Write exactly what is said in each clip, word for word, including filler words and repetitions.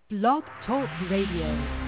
Blog Talk Radio.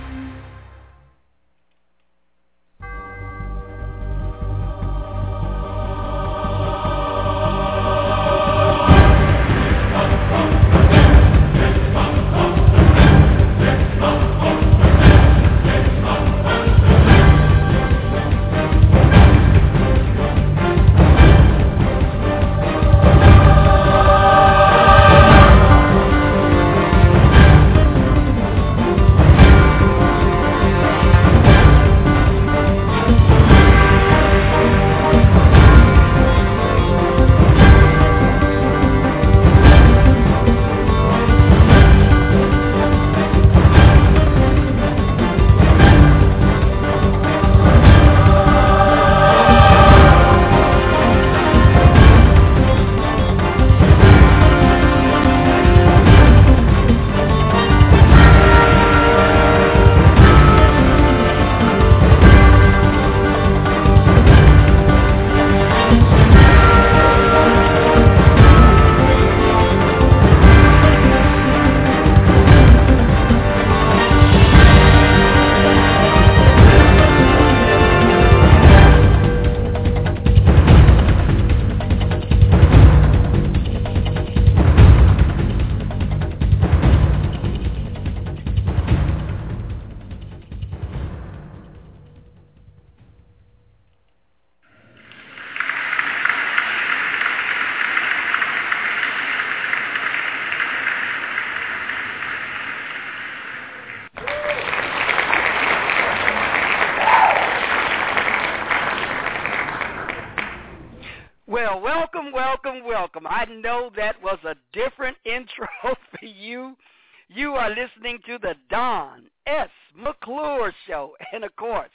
Well, welcome, welcome, welcome. I know that was a different intro for you. You are listening to the Don S. McClure Show. And, of course,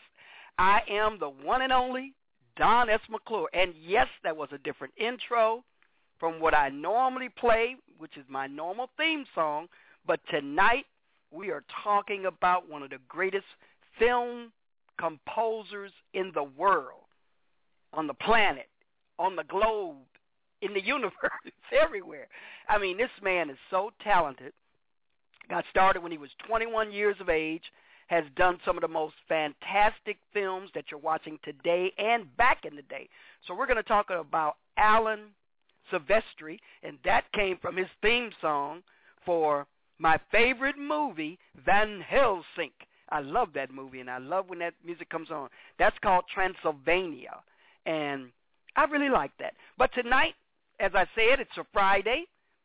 I am the one and only Don S. McClure. And, yes, that was a different intro from what I normally play, which is my normal theme song. But tonight we are talking about one of the greatest film composers in the world, on the planet, on the globe, in the universe, everywhere. I mean, this man is so talented. Got started when he was twenty-one years of age, has done some of the most fantastic films that you're watching today and back in the day. So we're going to talk about Alan Silvestri, and that came from his theme song for my favorite movie, Van Helsing. I love that movie, and I love when that music comes on. That's called Transylvania, and I really like that. But tonight, as I said, it's a Friday,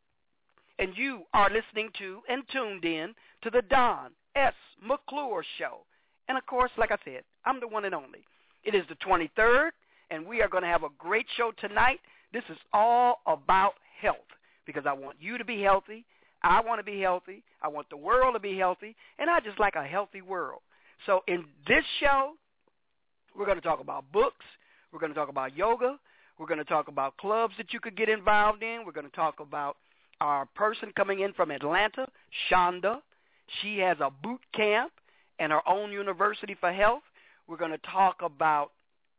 and you are listening to and tuned in to the Don S. McClure Show. And, of course, like I said, I'm the one and only. It is the twenty-third, and we are going to have a great show tonight. This is all about health because I want you to be healthy. I want to be healthy. I want the world to be healthy, and I just like a healthy world. So in this show, we're going to talk about books. We're going to talk about yoga. We're going to talk about clubs that you could get involved in. We're going to talk about our person coming in from Atlanta, Shonda. She has a boot camp and her own university for health. We're going to talk about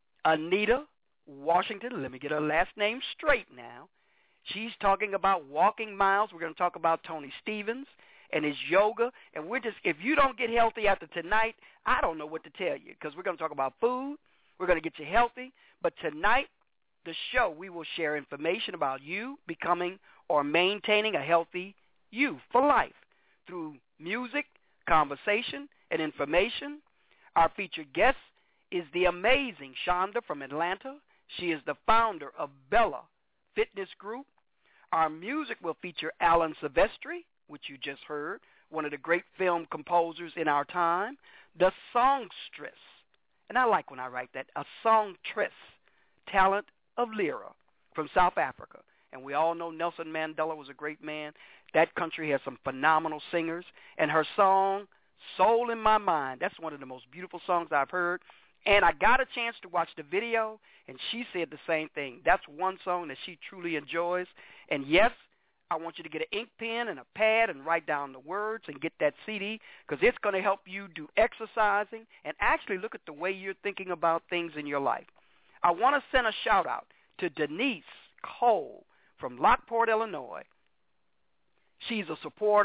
Anita Washington. Let me get her last name straight now. She's talking about walking miles. We're going to talk about Tony Stevens and his yoga. And we're just, if you don't get healthy after tonight, I don't know what to tell you because we're going to talk about food. We're going to get you healthy. But tonight, the show, we will share information about you becoming or maintaining a healthy you for life through music, conversation, and information. Our featured guest is the amazing Shonda from Atlanta. She is the founder of Bella Fitness Group. Our music will feature Alan Silvestri, which you just heard, one of the great film composers in our time, the songstress. And I like when I write that, a songstress, talent of Lyra from South Africa. And we all know Nelson Mandela was a great man. That country has some phenomenal singers. And her song, Soul in My Mind, that's one of the most beautiful songs I've heard. And I got a chance to watch the video, and she said the same thing. That's one song that she truly enjoys. And yes, I want you to get an ink pen and a pad and write down the words and get that C D because it's going to help you do exercising and actually look at the way you're thinking about things in your life. I want to send a shout-out to Denise Cole from Lockport, Illinois. She's a supporter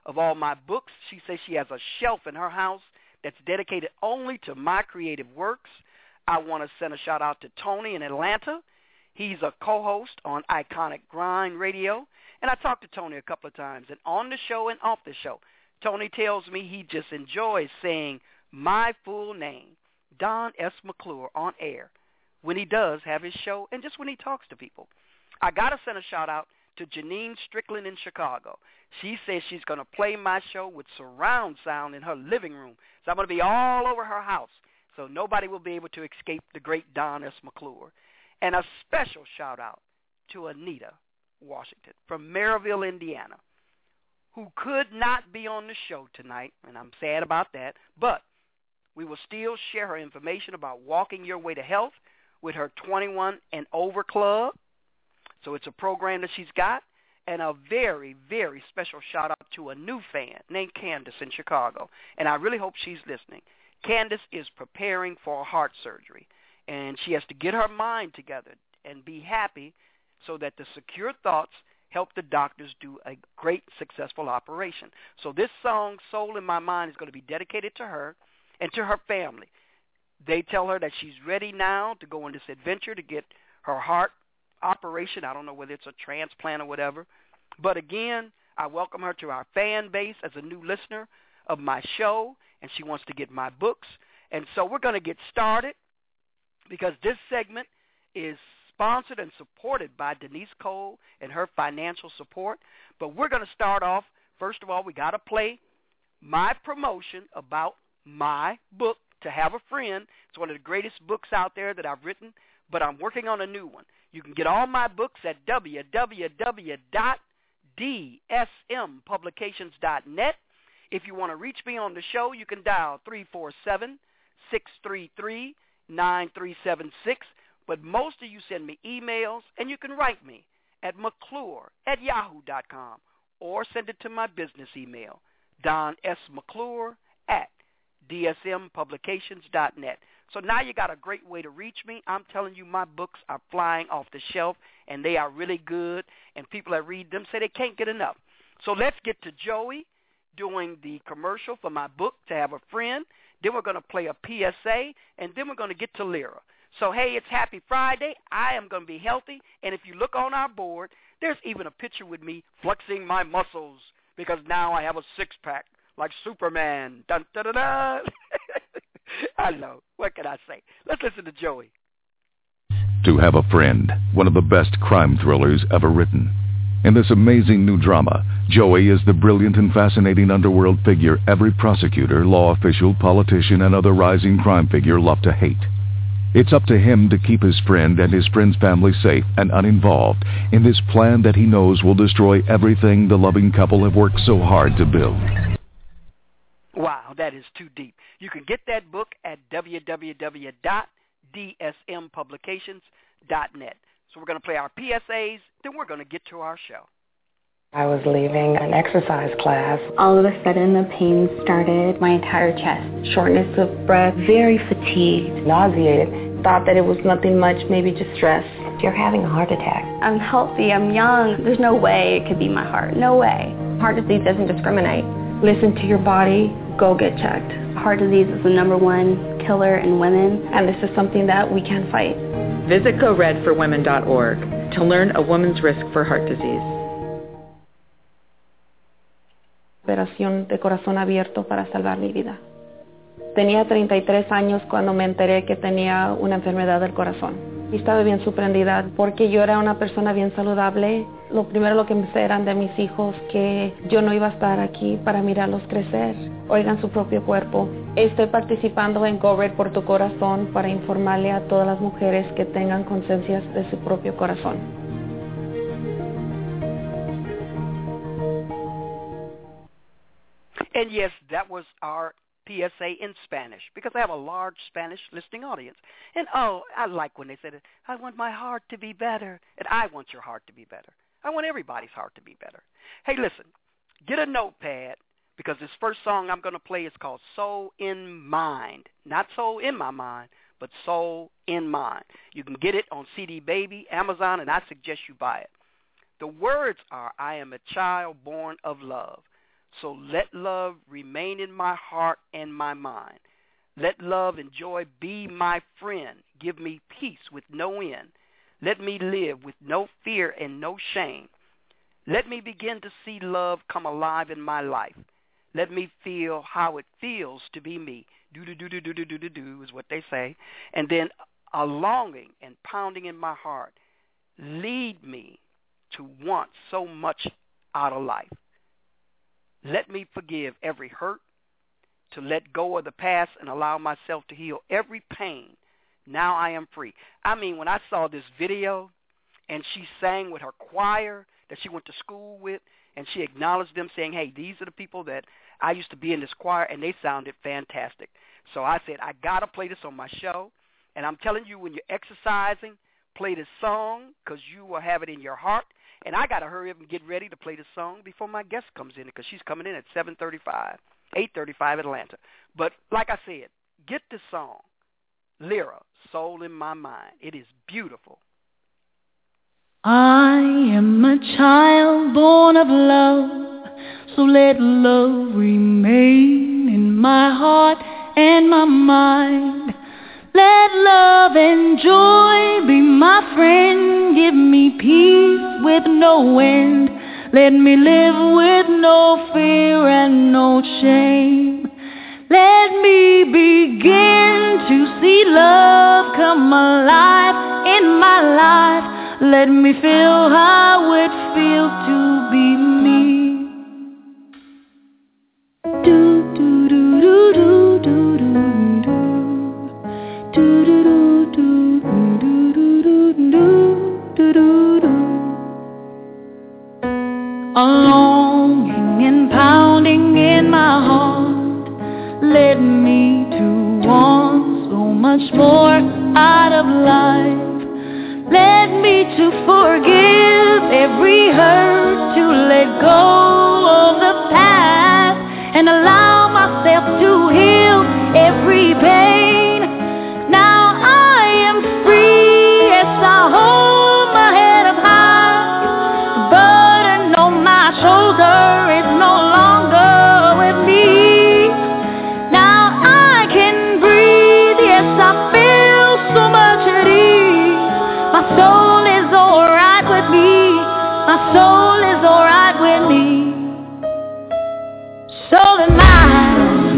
of all my books. She says she has a shelf in her house that's dedicated only to my creative works. I want to send a shout-out to Tony in Atlanta. He's a co-host on Iconic Grind Radio, and I talked to Tony a couple of times, and on the show and off the show, Tony tells me he just enjoys saying my full name, Don S. McClure, on air when he does have his show and just when he talks to people. I got to send a shout-out to Janine Strickland in Chicago. She says she's going to play my show with surround sound in her living room, so I'm going to be all over her house, so nobody will be able to escape the great Don S. McClure. And a special shout-out to Anita Washington from Maryville, Indiana, who could not be on the show tonight, and I'm sad about that, but we will still share her information about Walking Your Way to Health with her twenty-one and over club. So it's a program that she's got, and a very, very special shout-out to a new fan named Candace in Chicago, and I really hope she's listening. Candace is preparing for heart surgery, and she has to get her mind together and be happy so that the secure thoughts help the doctors do a great, successful operation. So this song, Soul in My Mind, is going to be dedicated to her and to her family. They tell her that she's ready now to go on this adventure to get her heart operation. I don't know whether it's a transplant or whatever. But again, I welcome her to our fan base as a new listener of my show, and she wants to get my books. And so we're going to get started because this segment is sponsored and supported by Denise Cole and her financial support. But we're going to start off, first of all, we got to play my promotion about my book, To Have a Friend. It's one of the greatest books out there that I've written, but I'm working on a new one. You can get all my books at w w w dot d s m publications dot net. If you want to reach me on the show, you can dial three four seven, six three three, nine three seven six. But most of you send me emails, and you can write me at McClure at yahoo dot com or send it to my business email, Don S. McClure at d s m publications dot net. So now you got a great way to reach me. I'm telling you, my books are flying off the shelf, and they are really good, and people that read them say they can't get enough. So let's get to Joey doing the commercial for my book, To Have a Friend. Then we're going to play a P S A, and then we're going to get to Lyra. So, hey, it's Happy Friday. I am going to be healthy, and if you look on our board, there's even a picture with me flexing my muscles because now I have a six-pack like Superman. Dun, dun, dun, dun. I know. What can I say? Let's listen to Joey. To Have a Friend, one of the best crime thrillers ever written. In this amazing new drama, Joey is the brilliant and fascinating underworld figure every prosecutor, law official, politician, and other rising crime figure love to hate. It's up to him to keep his friend and his friend's family safe and uninvolved in this plan that he knows will destroy everything the loving couple have worked so hard to build. Wow, that is too deep. You can get that book at w w w dot d s m publications dot net. So we're going to play our P S As, then we're going to get to our show. I was leaving an exercise class. All of a sudden, the pain started. My entire chest, shortness of breath, very fatigued, Nauseated. Thought that it was nothing much, maybe just stress. You're having a heart attack. I'm healthy, I'm young. There's no way it could be my heart. No way. Heart disease doesn't discriminate. Listen to your body. Go get checked. Heart disease is the number one killer in women. And this is something that we can fight. Visit go red for women dot org to learn a woman's risk for heart disease. Operación de corazón abierto para salvar mi vida. Tenía treinta y tres años cuando me enteré que tenía una enfermedad del corazón. Y estaba bien sorprendida porque yo era una persona bien saludable. Lo primero lo que me eran de mis hijos que yo no iba a estar aquí para mirarlos crecer. Oigan su propio cuerpo. Estoy participando en Go Red por tu corazón para informarle a todas las mujeres que tengan conciencia de su propio corazón. And yes, that was our P S A in Spanish, because I have a large Spanish listening audience. And, oh, I like when they said, I want my heart to be better. And I want your heart to be better. I want everybody's heart to be better. Hey, listen, get a notepad, because this first song I'm going to play is called Soul in Mind. Not Soul in My Mind, but Soul in Mind. You can get it on C D Baby, Amazon, and I suggest you buy it. The words are, I am a child born of love. So let love remain in my heart and my mind. Let love and joy be my friend. Give me peace with no end. Let me live with no fear and no shame. Let me begin to see love come alive in my life. Let me feel how it feels to be me. Do-do-do-do-do-do-do-do is what they say. And then a longing and pounding in my heart. Lead me to want so much out of life. Let me forgive every hurt, to let go of the past and allow myself to heal every pain. Now I am free. I mean, when I saw this video and she sang with her choir that she went to school with, and she acknowledged them saying, hey, these are the people that I used to be in this choir, and they sounded fantastic. So I said, I got to play this on my show. And I'm telling you, when you're exercising, play this song because you will have it in your heart. And I got to hurry up and get ready to play this song before my guest comes in because she's coming in at seven thirty-five, eight thirty-five Atlanta. But like I said, get this song, Lyra, Soul in My Mind. It is beautiful. I am a child born of love, so let love remain in my heart and my mind. Let love and joy be my friend. Give me peace with no end. Let me live with no fear and no shame. Let me begin to see love come alive in my life. Let me feel how it feels to be me. Do do do do do do do do do do do do do do do do. A longing and pounding in my heart led me to want so much more out of life. Led me to forgive every hurt, to let go of the past, and allow myself to heal every pain. Now I am free, yes, I hold my head up high. The burden on my shoulder is no longer with me. Now I can breathe, yes, I feel so much at ease. My soul is alright with me. My soul is alright with me. Soul and mind.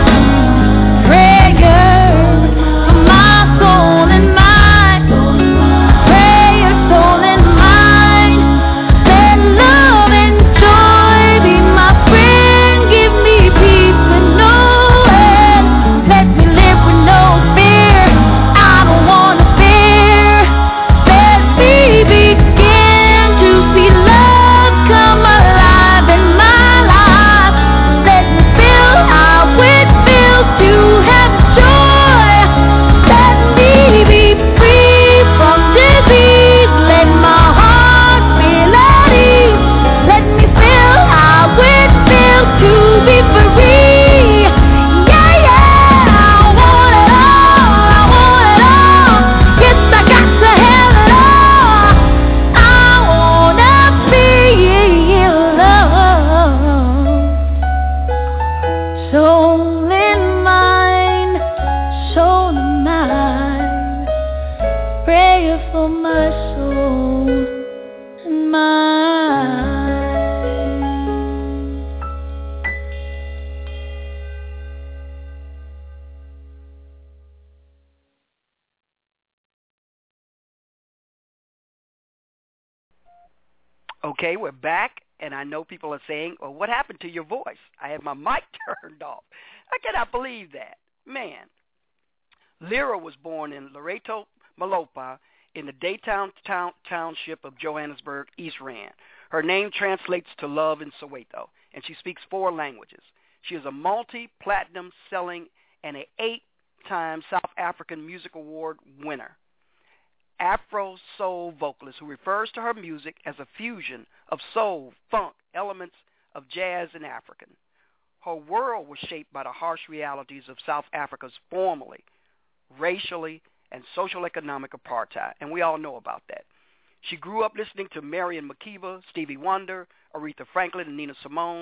Prayer for my soul and mind. Prayer, soul and mind. Let love and joy be my friend. Give me peace with no end. Let me live with no fear. I don't want to fear. We begin to see love come alive in my life. Let me feel how it feels to have joy. Let me be free from disease. Let my heart feel at ease. Let me feel how it feels to be free. Yeah, yeah, I want it all. I want it all. Yes, I got to have it all. I wanna feel love. Soul in mind, soul in mind. Prayer for my soul and mind. Okay, we're back, and I know people are saying, well, what happened to your voice? I had my mic turned off. I cannot believe that. Man. Lyra was born in Loreto, Malopa, in the Daytown town, township of Johannesburg, East Rand. Her name translates to love in Soweto, and she speaks four languages. She is a multi-platinum selling and an eight-time South African Music Award winner. Afro soul vocalist who refers to her music as a fusion of soul, funk, elements of jazz and African. Her world was shaped by the harsh realities of South Africa's formerly racially and social economic apartheid, and we all know about that. She grew up listening to Marian Makeba, Stevie Wonder, Aretha Franklin, and Nina Simone,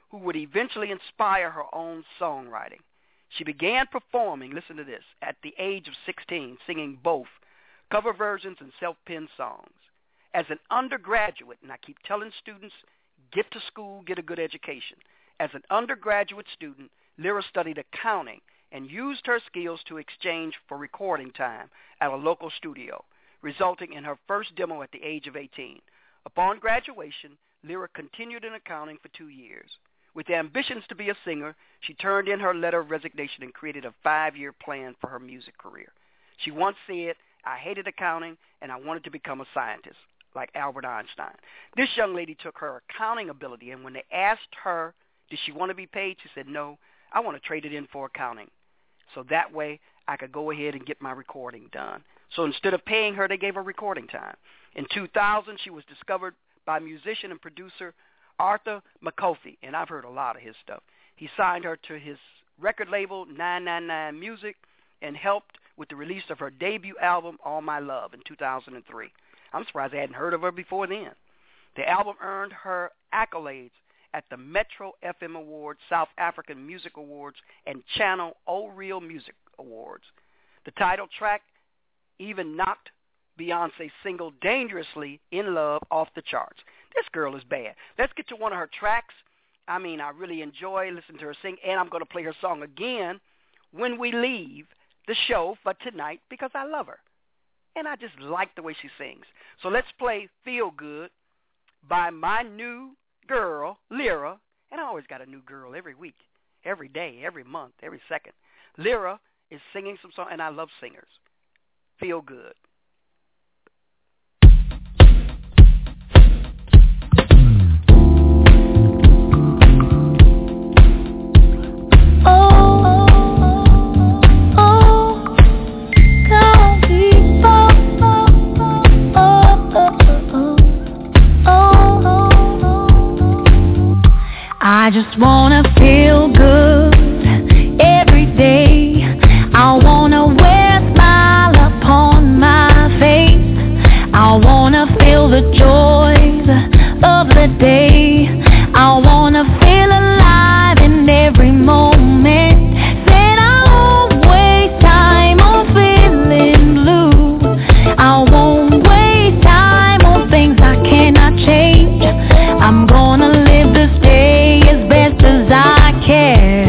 who would eventually inspire her own songwriting. She began performing, listen to this, at the age of sixteen, singing both cover versions and self-penned songs. As an undergraduate, and I keep telling students, get to school, get a good education. As an undergraduate student, Lyra studied accounting and used her skills to exchange for recording time at a local studio, resulting in her first demo at the age of eighteen. Upon graduation, Lyra continued in accounting for two years. With ambitions to be a singer, she turned in her letter of resignation and created a five-year plan for her music career. She once said, "I hated accounting and I wanted to become a scientist, like Albert Einstein." This young lady took her accounting ability, and when they asked her, did she want to be paid, she said, "No, I want to trade it in for accounting. So that way I could go ahead and get my recording done." So instead of paying her, they gave her recording time. In two thousand, she was discovered by musician and producer Arthur McCoffey, and I've heard a lot of his stuff. He signed her to his record label, nine nine nine Music, and helped with the release of her debut album, All My Love, in two thousand three. I'm surprised I hadn't heard of her before then. The album earned her accolades at the Metro F M Awards, South African Music Awards, and Channel O Real Music Awards. The title track even knocked Beyonce's single Dangerously in Love off the charts. This girl is bad. Let's get to one of her tracks. I mean, I really enjoy listening to her sing, and I'm going to play her song again when we leave the show for tonight because I love her. And I just like the way she sings. So let's play Feel Good by my new girl, Lyra. And I always got a new girl every week, every day, every month, every second. Lyra is singing some song, and I love singers. Feel Good. I just wanna feel good every day. I wanna wear a smile upon my face. I wanna feel the joys of the day. I wanna feel alive in every moment. Said I won't waste time on feeling blue. I won't waste time on things I cannot change. I'm gonna live this day as best as I can.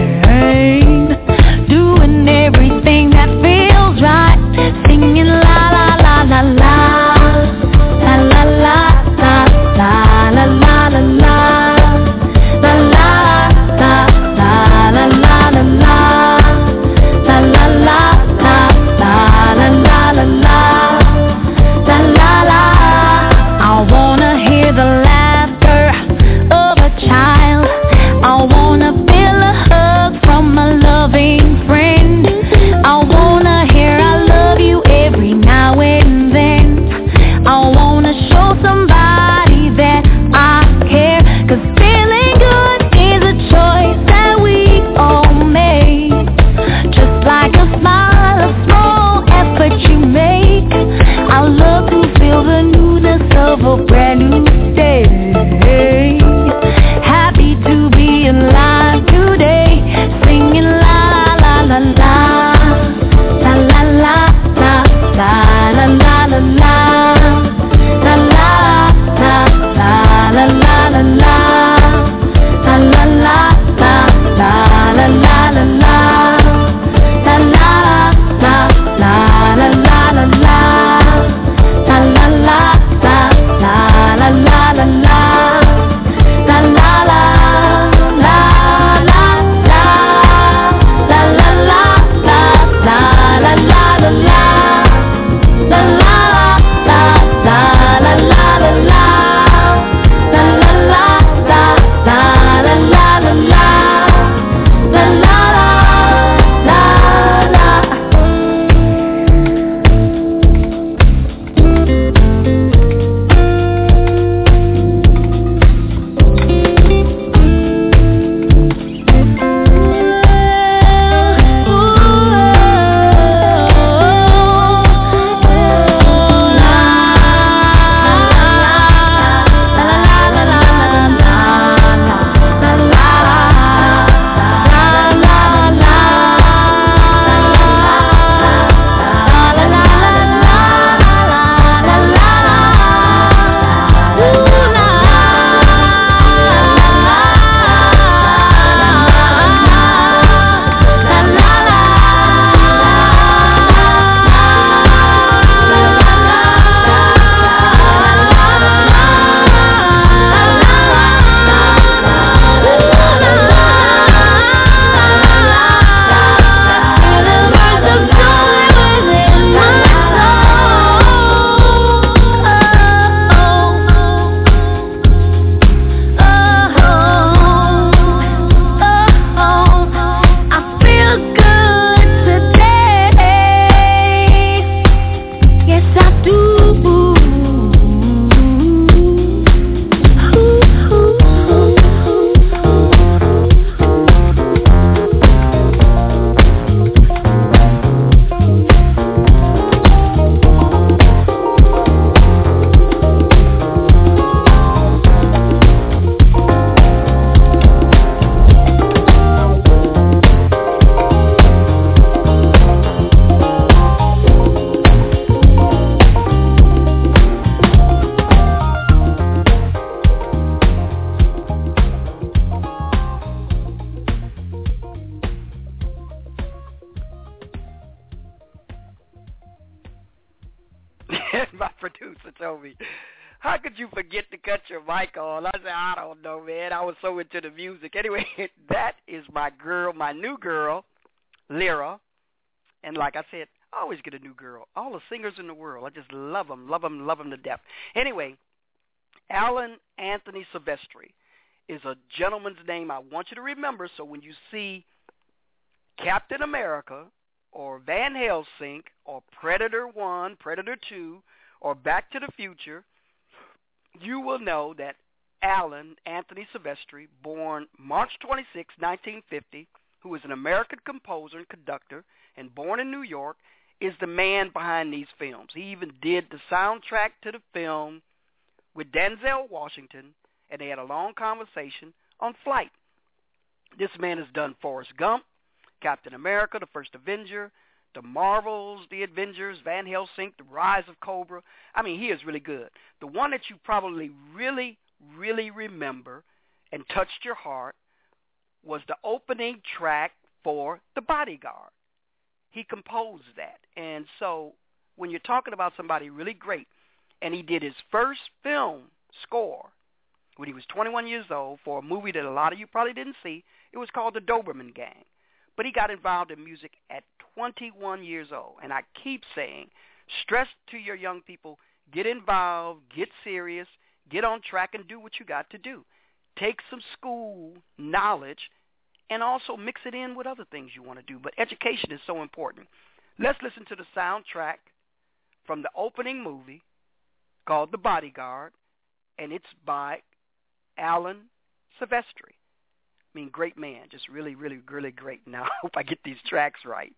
sister told me, how could you forget to cut your mic on? I said, I don't know, man. I was so into the music. Anyway, that is my girl, my new girl, Lyra. And like I said, I always get a new girl. All the singers in the world, I just love them, love them, love them to death. Anyway, Alan Anthony Silvestri is a gentleman's name I want you to remember, so when you see Captain America or Van Helsing or Predator one, Predator two, or Back to the Future, you will know that Alan Anthony Silvestri, born March twenty-sixth, nineteen fifty, who is an American composer and conductor and born in New York, is the man behind these films. He even did the soundtrack to the film with Denzel Washington, and they had a long conversation on Flight. This man has done Forrest Gump, Captain America, The First Avenger, The Marvels, The Avengers, Van Helsing, The Rise of Cobra. I mean, he is really good. The one that you probably really, really remember and touched your heart was the opening track for The Bodyguard. He composed that. And so when you're talking about somebody really great, and he did his first film score when he was twenty-one years old for a movie that a lot of you probably didn't see. It was called The Doberman Gang. But he got involved in music at twenty-one years old. And I keep saying, stress to your young people, get involved, get serious, get on track, and do what you got to do. Take some school knowledge and also mix it in with other things you want to do. But education is so important. Let's listen to the soundtrack from the opening movie called The Bodyguard, and it's by Alan Silvestri. I mean, great man, just really, really, really great. Now, I hope I get these tracks right.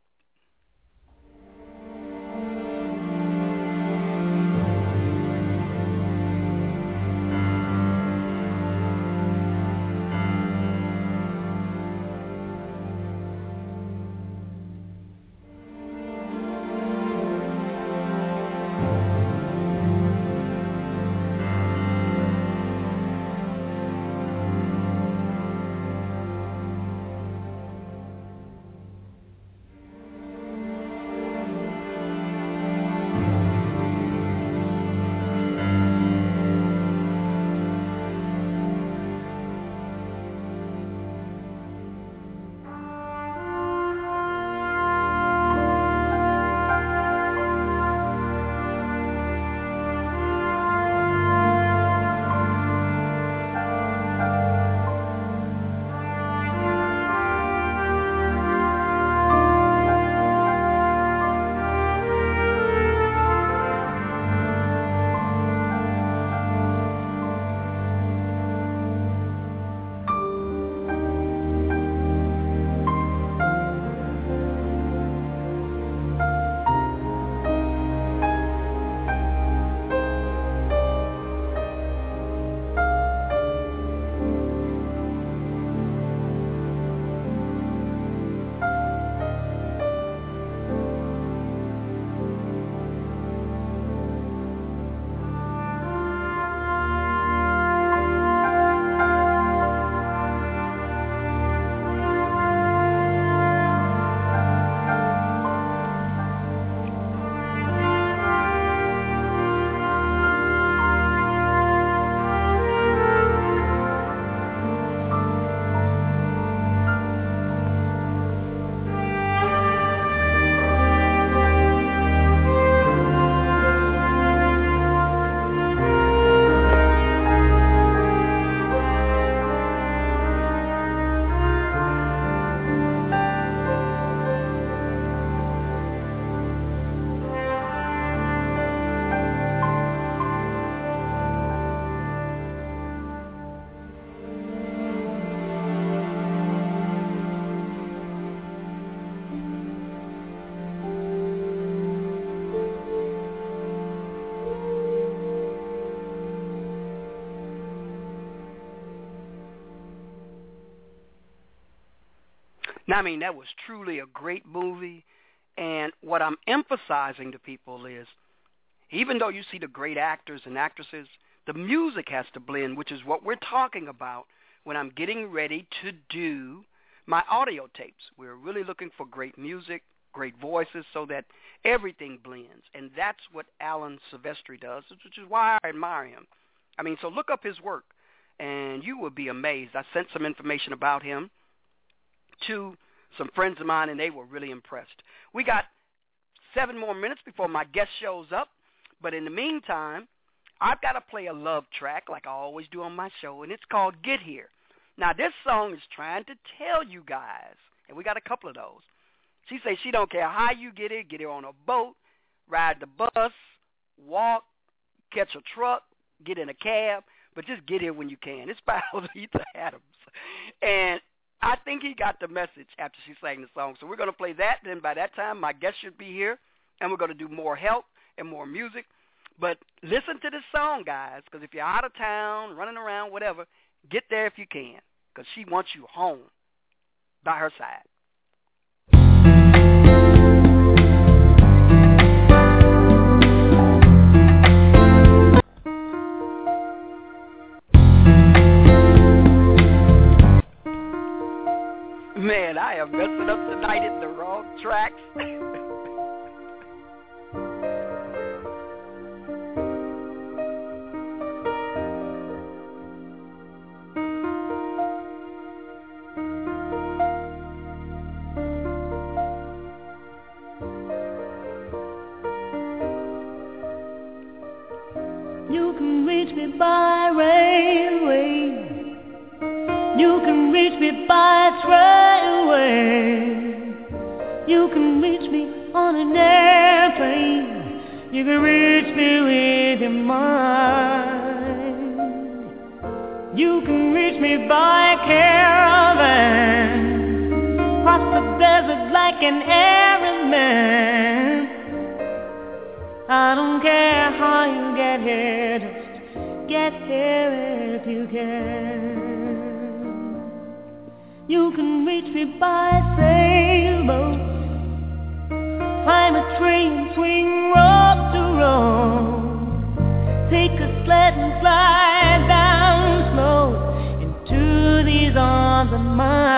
Now, I mean, that was truly a great movie, and what I'm emphasizing to people is, even though you see the great actors and actresses, the music has to blend, which is what we're talking about when I'm getting ready to do my audio tapes. We're really looking for great music, great voices, so that everything blends. And that's what Alan Silvestri does, which is why I admire him. I mean, so look up his work, and you will be amazed. I sent some information about him to some friends of mine, and they were really impressed. We got seven more minutes before my guest shows up, but in the meantime, I've got to play a love track like I always do on my show, and it's called Get Here. Now, this song is trying to tell you guys, and we got a couple of those. She says she don't care how you get here, get here on a boat, ride the bus, walk, catch a truck, get in a cab, but just get here when you can. It's by Oleta Adams. And I think he got the message after she sang the song. So we're going to play that. Then by that time, my guest should be here, and we're going to do more help and more music. But listen to this song, guys, because if you're out of town, running around, whatever, get there if you can, because she wants you home by her side. Man, I am messing up tonight in the wrong tracks. You can reach me by railway. You can reach me by trailway. You can reach me on an airplane. You can reach me with your mind. You can reach me by caravan. Cross the desert like an errand man. I don't care how you get here, just get here if you can. You can reach me by sailboat, climb a train, swing rope to rope, take a sled and slide down slow into these arms of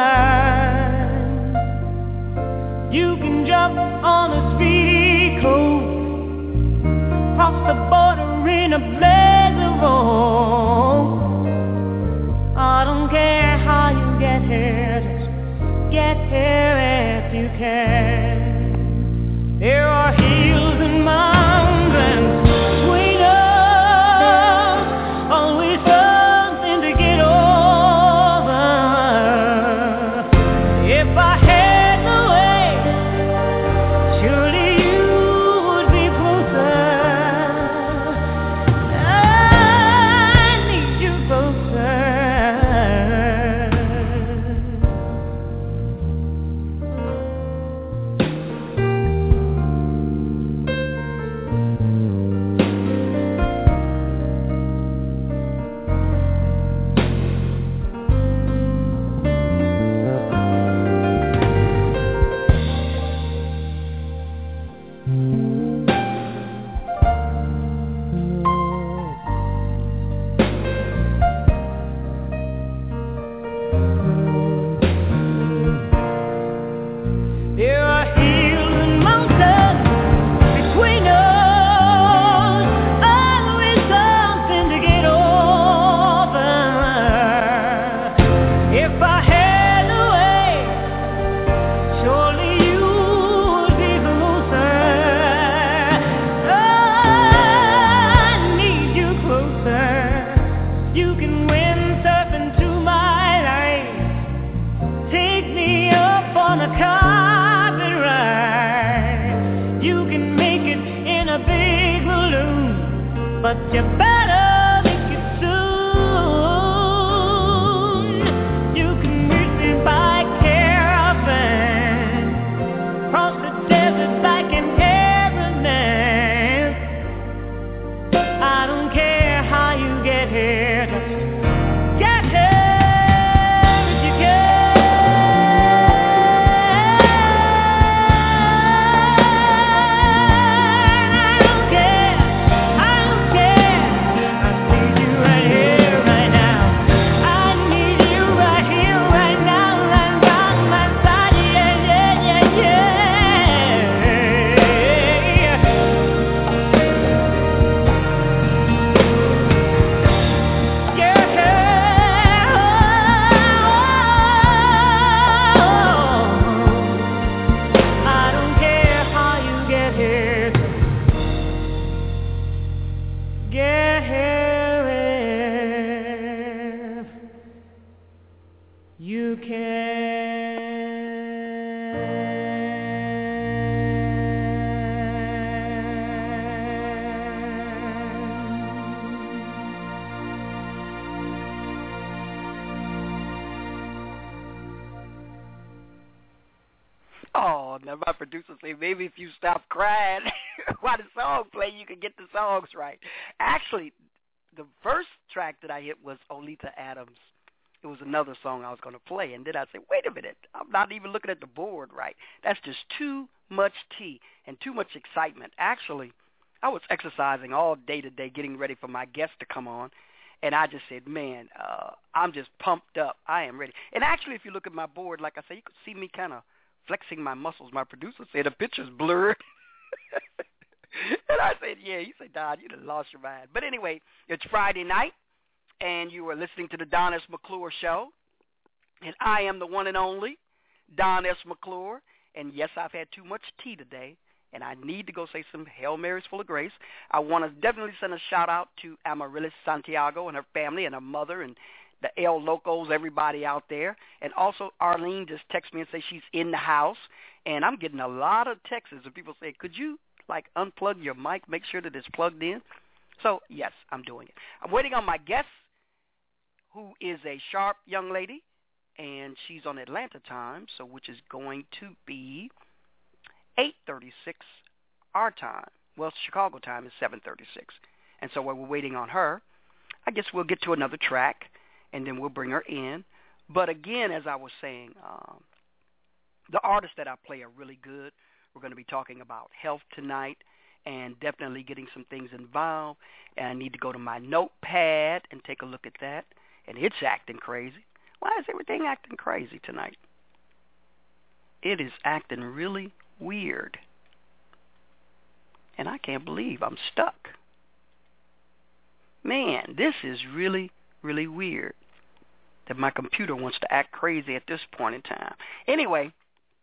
mine. You can jump on a speedy coast, cross the border in a blaze of hope. I don't care how you get here, just get here if you can. There are hills and mountains between us, always something to get over. If I had the way, surely you would be closer. But you better make it soon. You can reach me by caravan, cross the desert like an errand man. I don't care how you get here, just get here if you can. I don't care, I don't care. Oh, now my producer said maybe if you stop crying while the song play, you can get the songs right. Actually, the first track that I hit was Oleta Adams. It was another song I was going to play, and then I said, wait a minute, I'm not even looking at the board right. That's just too much tea and too much excitement. Actually, I was exercising all day today getting ready for my guest to come on, and I just said, man, uh, I'm just pumped up. I am ready. And actually, if you look at my board, like I said, you could see me kind of flexing my muscles. My producer said the picture's blurred. And I said, yeah. He said, Don, you done lost your mind. But anyway, it's Friday night, and you are listening to the Don S. McClure Show. And I am the one and only Don S. McClure. And, yes, I've had too much tea today, and I need to go say some Hail Marys full of grace. I want to definitely send a shout-out to Amaryllis Santiago and her family and her mother and the El Locos, everybody out there. And also Arlene just texted me and say she's in the house. And I'm getting a lot of texts and people say, could you, like, unplug your mic, make sure that it's plugged in? So, yes, I'm doing it. I'm waiting on my guest, who is a sharp young lady, and she's on Atlanta time, so which is going to be eight thirty-six our time. Well, Chicago time is seven thirty-six. And so while we're waiting on her, I guess we'll get to another track, and then we'll bring her in. But again, as I was saying, um, the artists that I play are really good. We're going to be talking about health tonight and definitely getting some things involved. And I need to go to my notepad and take a look at that. And it's acting crazy. Why is everything acting crazy tonight? It is acting really weird. And I can't believe I'm stuck. Man, this is really, really weird that my computer wants to act crazy at this point in time. Anyway,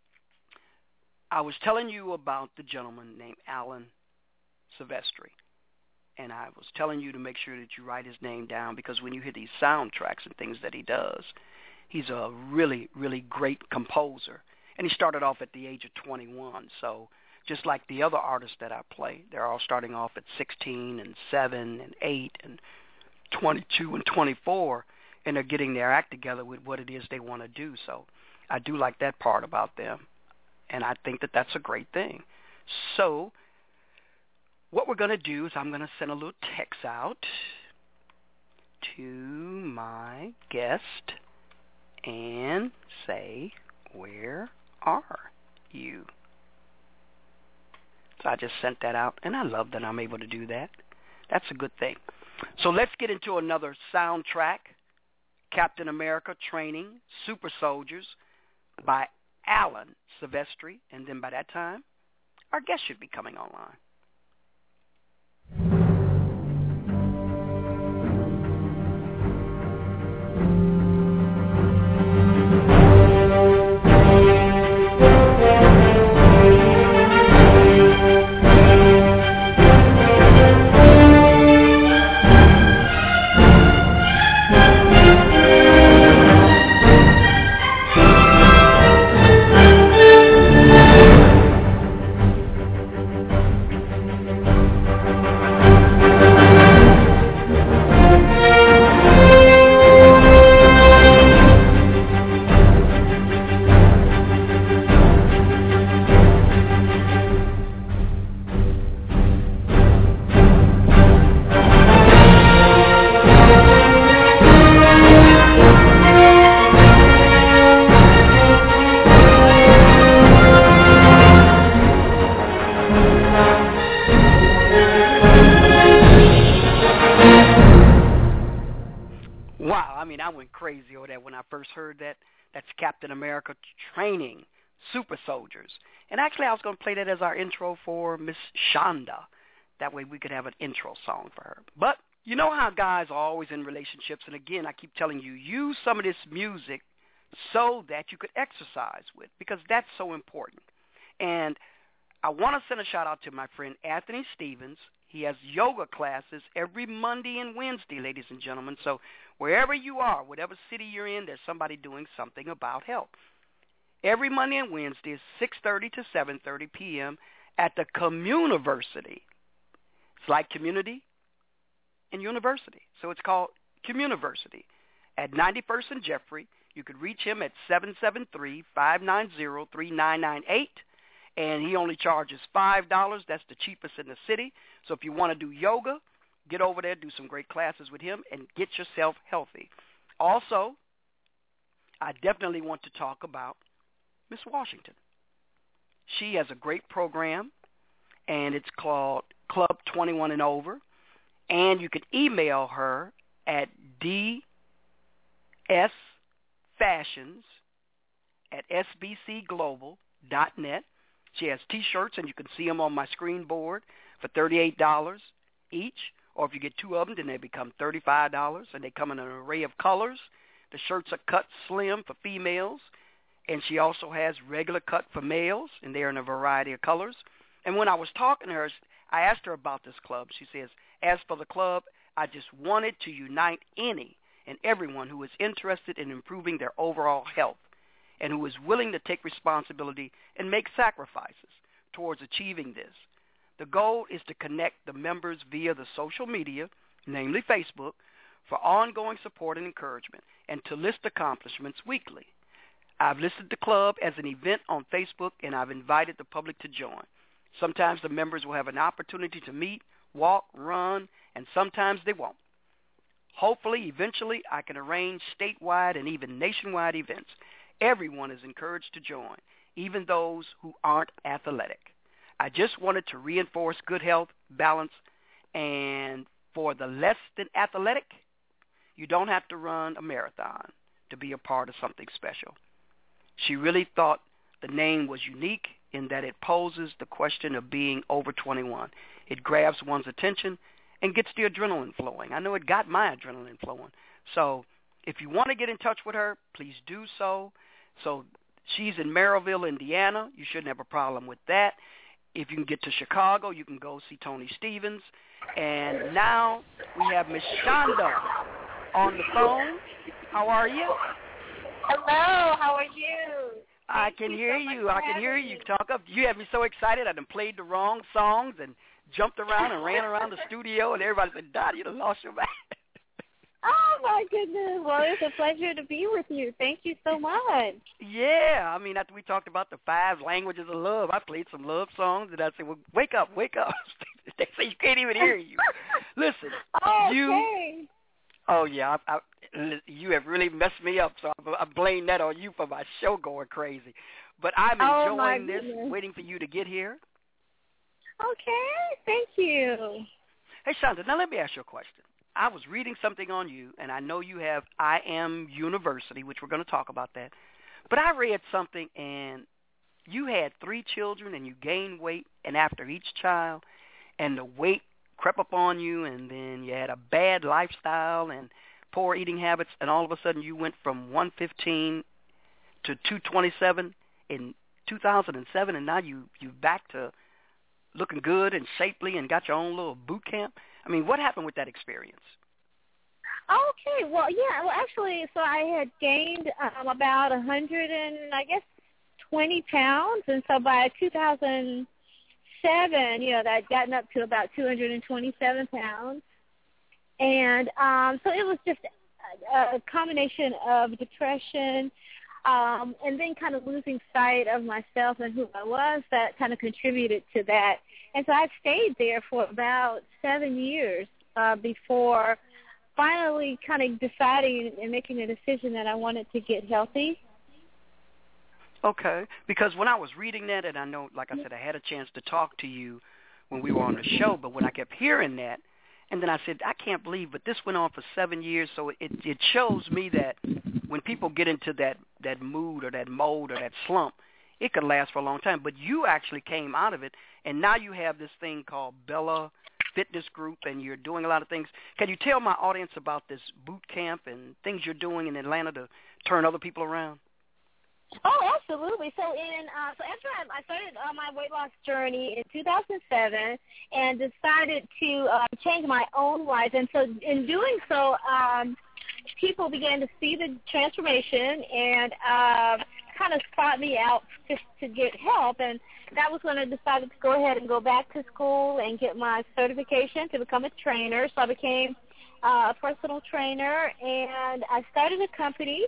I was telling you about the gentleman named Alan Silvestri. And I was telling you to make sure that you write his name down because when you hear these soundtracks and things that he does, he's a really, really great composer. And he started off at the age of twenty-one. So just like the other artists that I play, they're all starting off at sixteen and seven and eight and twenty-two and twenty-four, and they're getting their act together with what it is they want to do. So I do like that part about them, and I think that that's a great thing. So what we're going to do is I'm going to send a little text out to my guest and say, where are you? So I just sent that out, and I love that I'm able to do that. That's a good thing. So let's get into another soundtrack, Captain America Training, Super Soldiers by Alan Silvestri, and then by that time, our guest should be coming online. Heard that that's Captain America Training, Super Soldiers. And actually I was going to play that as our intro for Miss Shonda. That way we could have an intro song for her. But you know how guys are always in relationships, and again I keep telling you, use some of this music so that you could exercise with, because that's so important. And I want to send a shout out to my friend Anthony Stevens. He has yoga classes every Monday and Wednesday, ladies and gentlemen. So wherever you are, whatever city you're in, there's somebody doing something about health. Every Monday and Wednesday is six thirty to seven thirty p.m. at the Communiversity. It's like community and university. So it's called Communiversity at ninety-first and Jeffrey You could reach him at seven seven three, five nine zero, three nine nine eight, and he only charges five dollars. That's the cheapest in the city. So if you want to do yoga, get over there, do some great classes with him, and get yourself healthy. Also, I definitely want to talk about Miss Washington. She has a great program, and it's called Club twenty-one and Over, and you can email her at d s fashions at s b c global dot net. She has T-shirts, and you can see them on my screen board for thirty-eight dollars each, or if you get two of them, then they become thirty-five dollars, and they come in an array of colors. The shirts are cut slim for females, and she also has regular cut for males, and they're in a variety of colors. And when I was talking to her, I asked her about this club. She says, as for the club, I just wanted to unite any and everyone who is interested in improving their overall health and who is willing to take responsibility and make sacrifices towards achieving this. The goal is to connect the members via the social media, namely Facebook, for ongoing support and encouragement, and to list accomplishments weekly. I've listed the club as an event on Facebook, and I've invited the public to join. Sometimes the members will have an opportunity to meet, walk, run, and sometimes they won't. Hopefully, eventually, I can arrange statewide and even nationwide events. Everyone is encouraged to join, even those who aren't athletic. I just wanted to reinforce good health, balance, and for the less than athletic, you don't have to run a marathon to be a part of something special. She really thought the name was unique in that it poses the question of being over twenty-one. It grabs one's attention and gets the adrenaline flowing. I know it got my adrenaline flowing. So if you want to get in touch with her, please do so. So she's in Merrillville, Indiana. You shouldn't have a problem with that. If you can get to Chicago, you can go see Tony Stevens. And now we have Miss Shonda on the phone. How are you? Hello, how are you? I can hear you. I can hear you talk up. You have me so excited. I done played the wrong songs and jumped around and ran around the studio, and everybody said, Dottie, you done lost your mind. Oh, my goodness. Well, it's a pleasure to be with you. Thank you so much. Yeah. I mean, after we talked about the five languages of love, I played some love songs, and I said, well, wake up, wake up. They say you can't even hear you. Listen, oh, you. Okay. Oh, yeah. I, I, you have really messed me up, so I, I blame that on you for my show going crazy. But I'm enjoying oh, this, waiting for you to get here. Okay. Thank you. Hey, Shonda, now let me ask you a question. I was reading something on you, and I know you have I Am University, which we're going to talk about that. But I read something, and you had three children, and you gained weight, and after each child, and the weight crept up on you, and then you had a bad lifestyle and poor eating habits, and all of a sudden you went from one fifteen to two twenty-seven in two thousand seven, and now you, you're back to looking good and shapely and got your own little boot camp. I mean, what happened with that experience? Okay, well, yeah, well, actually, so I had gained um, about one hundred and, I guess, twenty pounds, and so by two thousand seven, you know, that I'd gotten up to about two hundred twenty-seven pounds, and um, so it was just a, a combination of depression um, and then kind of losing sight of myself and who I was that kind of contributed to that. And so I stayed there for about seven years uh, before finally kind of deciding and making a decision that I wanted to get healthy. Okay, because when I was reading that, and I know, like I said, I had a chance to talk to you when we were on the show, but when I kept hearing that, and then I said, I can't believe, but this went on for seven years, so it, it shows me that when people get into that, that mood or that mode or that slump, it could last for a long time. But you actually came out of it, and now you have this thing called Bella Fitness Group, and you're doing a lot of things. Can you tell my audience about this boot camp and things you're doing in Atlanta to turn other people around? Oh, absolutely. So in uh, so after I, I started uh, my weight loss journey in two thousand seven and decided to uh, change my own life, and so in doing so, um, people began to see the transformation and uh, kind of sought me out just to get help, and that was when I decided to go ahead and go back to school and get my certification to become a trainer. So I became uh, a personal trainer, and I started a company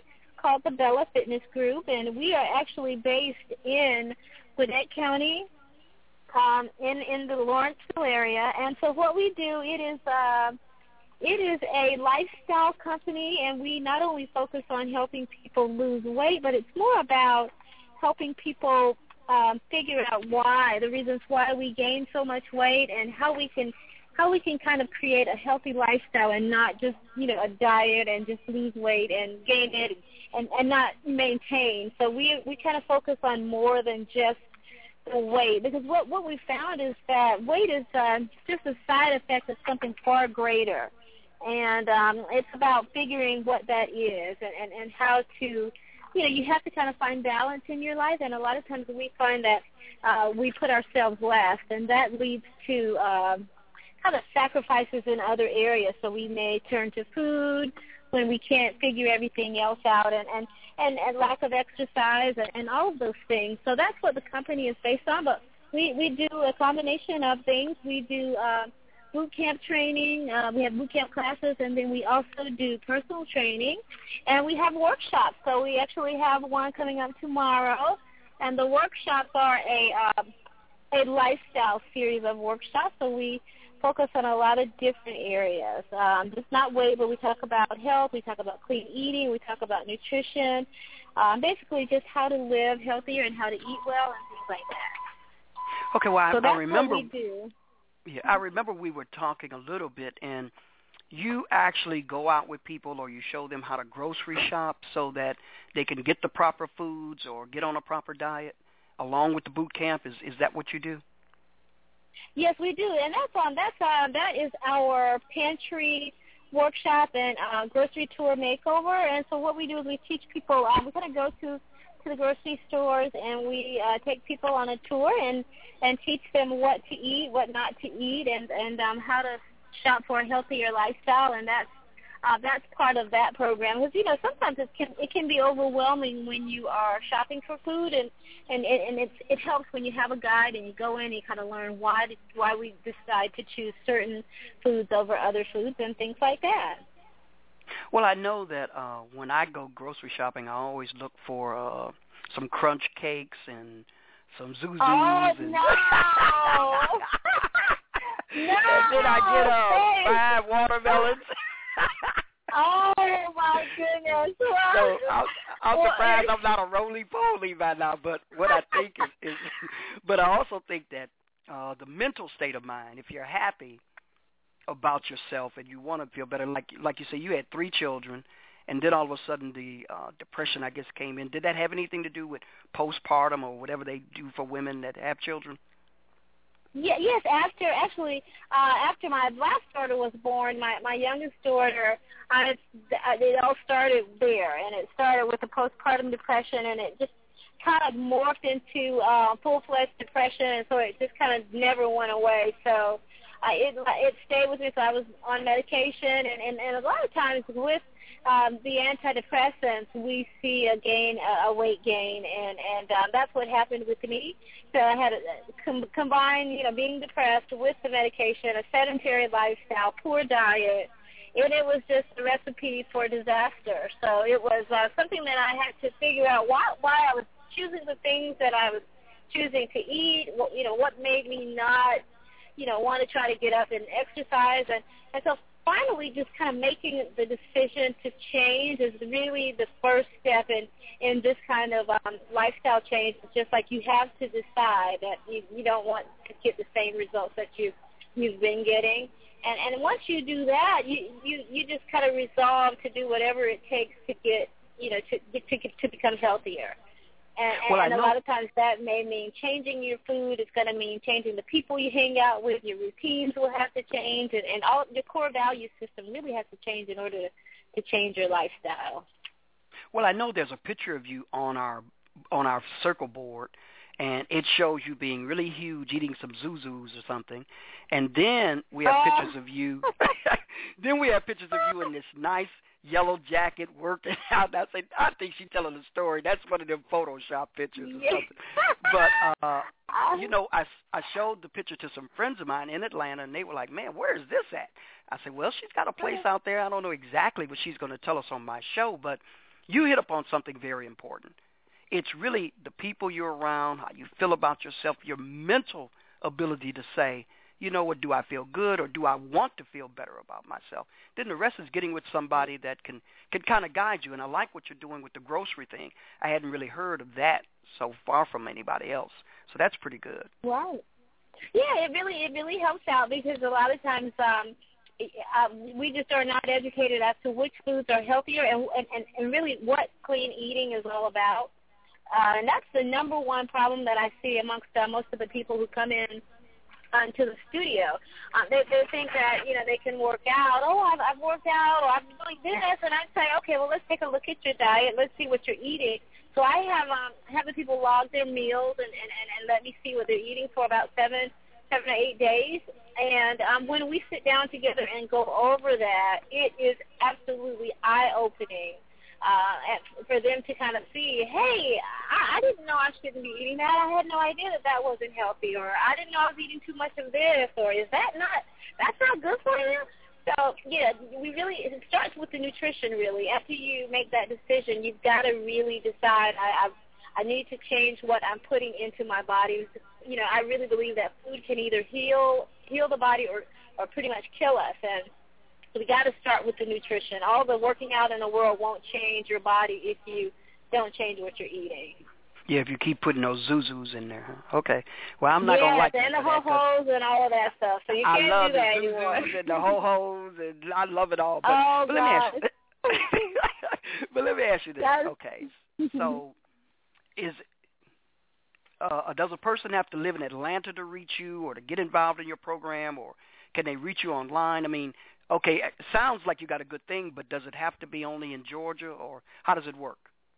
called the Bella Fitness Group, and we are actually based in Gwinnett County, um, in in the Lawrenceville area. And so what we do, it is uh, it is a lifestyle company, and we not only focus on helping people lose weight, but it's more about helping people um, figure out why, the reasons why we gain so much weight, and how we can how we can kind of create a healthy lifestyle and not just, you know, a diet and just lose weight and gain it and, and not maintain. So we we kind of focus on more than just the weight, because what, what we found is that weight is uh, just a side effect of something far greater. And um, it's about figuring what that is and, and, and how to, you know, you have to kind of find balance in your life. And a lot of times we find that uh, we put ourselves last, and that leads to uh, kind of sacrifices in other areas. So we may turn to food when we can't figure everything else out, and, and, and, and lack of exercise and, and all of those things. So that's what the company is based on. But we, we do a combination of things. We do uh, boot camp training. Uh, we have boot camp classes, and then we also do personal training. And we have workshops. So we actually have one coming up tomorrow. And the workshops are a, uh, a lifestyle series of workshops. So we focus on a lot of different areas. Um, just not weight, but we talk about health, we talk about clean eating, we talk about nutrition, um, basically just how to live healthier and how to eat well and things like that. Okay, well, so I, that's I remember. What we do. Yeah, I remember we were talking a little bit, and you actually go out with people or you show them how to grocery shop so that they can get the proper foods or get on a proper diet along with the boot camp. Is is that what you do? Yes, we do, and that's um, that's uh, that is our pantry workshop and uh, grocery tour makeover. And so what we do is we teach people. Um, we kind of go to to the grocery stores, and we uh, take people on a tour and and teach them what to eat, what not to eat, and and um, how to shop for a healthier lifestyle. And that's uh, that's part of that program. Because you know sometimes it can it can be overwhelming when you are shopping for food, and and and it's, it helps when you have a guide and you go in and you kind of learn why did, why we decide to choose certain foods over other foods and things like that. Well, I know that uh, when I go grocery shopping, I always look for uh, some crunch cakes and some Zuzus. Oh, and no! No! And then I get uh, five watermelons. Oh, my goodness. So I'm, I'm surprised I'm not a roly-poly by now, but what I think is, is but I also think that uh, the mental state of mind, if you're happy about yourself and you want to feel better, like like you say, you had three children, and then all of a sudden the uh, depression, I guess, came in. Did that have anything to do with postpartum or whatever they do for women that have children? Yeah, yes, after, actually, uh, after my last daughter was born, my, my youngest daughter, uh, it, it all started there, and it started with the postpartum depression, and it just kind of morphed into uh, full-fledged depression, and so it just kind of never went away. So uh, it it stayed with me, so I was on medication, and, and, and a lot of times with um, the antidepressants, we see a gain, a, a weight gain, and, and um, that's what happened with me. So I had a, com- combined, you know, being depressed with the medication, a sedentary lifestyle, poor diet, and it was just a recipe for disaster. So it was uh, something that I had to figure out why, why I was choosing the things that I was choosing to eat, what, you know, what made me not, you know, want to try to get up and exercise. And, and so finally just kind of making the decision to change is really the first step in, in this kind of um, lifestyle change. It's just like you have to decide that you, you don't want to get the same results that you, you've been getting. And, and once you do that, you, you, you just kind of resolve to do whatever it takes to get, you know, to, to, to become healthier. And, well, and a know. lot of times that may mean changing your food. It's going to mean changing the people you hang out with. Your routines will have to change, and, and all your core value system really has to change in order to, to change your lifestyle. Well, I know there's a picture of you on our on our circle board, and it shows you being really huge, eating some Zuzus or something. And then we have uh. pictures of you. Then we have pictures of you in this nice yellow jacket working out. I say, I think she's telling a story. That's one of them Photoshop pictures or something. But, uh, you know, I, I showed the picture to some friends of mine in Atlanta, and they were like, man, where is this at? I said, well, she's got a place out there. I don't know exactly what she's going to tell us on my show, but you hit upon something very important. It's really the people you're around, how you feel about yourself, your mental ability to say, you know what, do I feel good or do I want to feel better about myself? Then the rest is getting with somebody that can, can kind of guide you. And I like what you're doing with the grocery thing. I hadn't really heard of that so far from anybody else. So that's pretty good. Right. Yeah, it really it really helps out because a lot of times um, uh, we just are not educated as to which foods are healthier and, and, and really what clean eating is all about. Uh, and that's the number one problem that I see amongst uh, most of the people who come in um, to the studio. Um, they, they think that, you know, they can work out. Oh, I've, I've worked out or I'm doing this. And I say, okay, well, let's take a look at your diet. Let's see what you're eating. So I have um, have the people log their meals and, and, and, and let me see what they're eating for about seven, seven or eight days. And um, when we sit down together and go over that, it is absolutely eye-opening uh, for them to kind of see, hey, I, I didn't know I shouldn't be eating that. I had no idea that that wasn't healthy, or I didn't know I was eating too much of this, or is that not, that's not good for you? So, yeah, we really, it starts with the nutrition, really. After you make that decision, you've got to really decide, I, I I need to change what I'm putting into my body. You know, I really believe that food can either heal heal the body or, or pretty much kill us. And so we got to start with the nutrition. All the working out in the world won't change your body if you don't change what you're eating. Yeah, if you keep putting those Zuzus in there. Huh? Okay. Well, I'm not yeah, going to like that. Yeah, and the ho-hos and all of that stuff. So you can't I love do that the anymore. Zuzus and the ho-hos, and I love it all. But, oh, but let me ask you, but let me ask you this. That's, okay. So is uh, does a person have to live in Atlanta to reach you or to get involved in your program, or can they reach you online? I mean, okay, it sounds like you got a good thing, but does it have to be only in Georgia, or how does it work?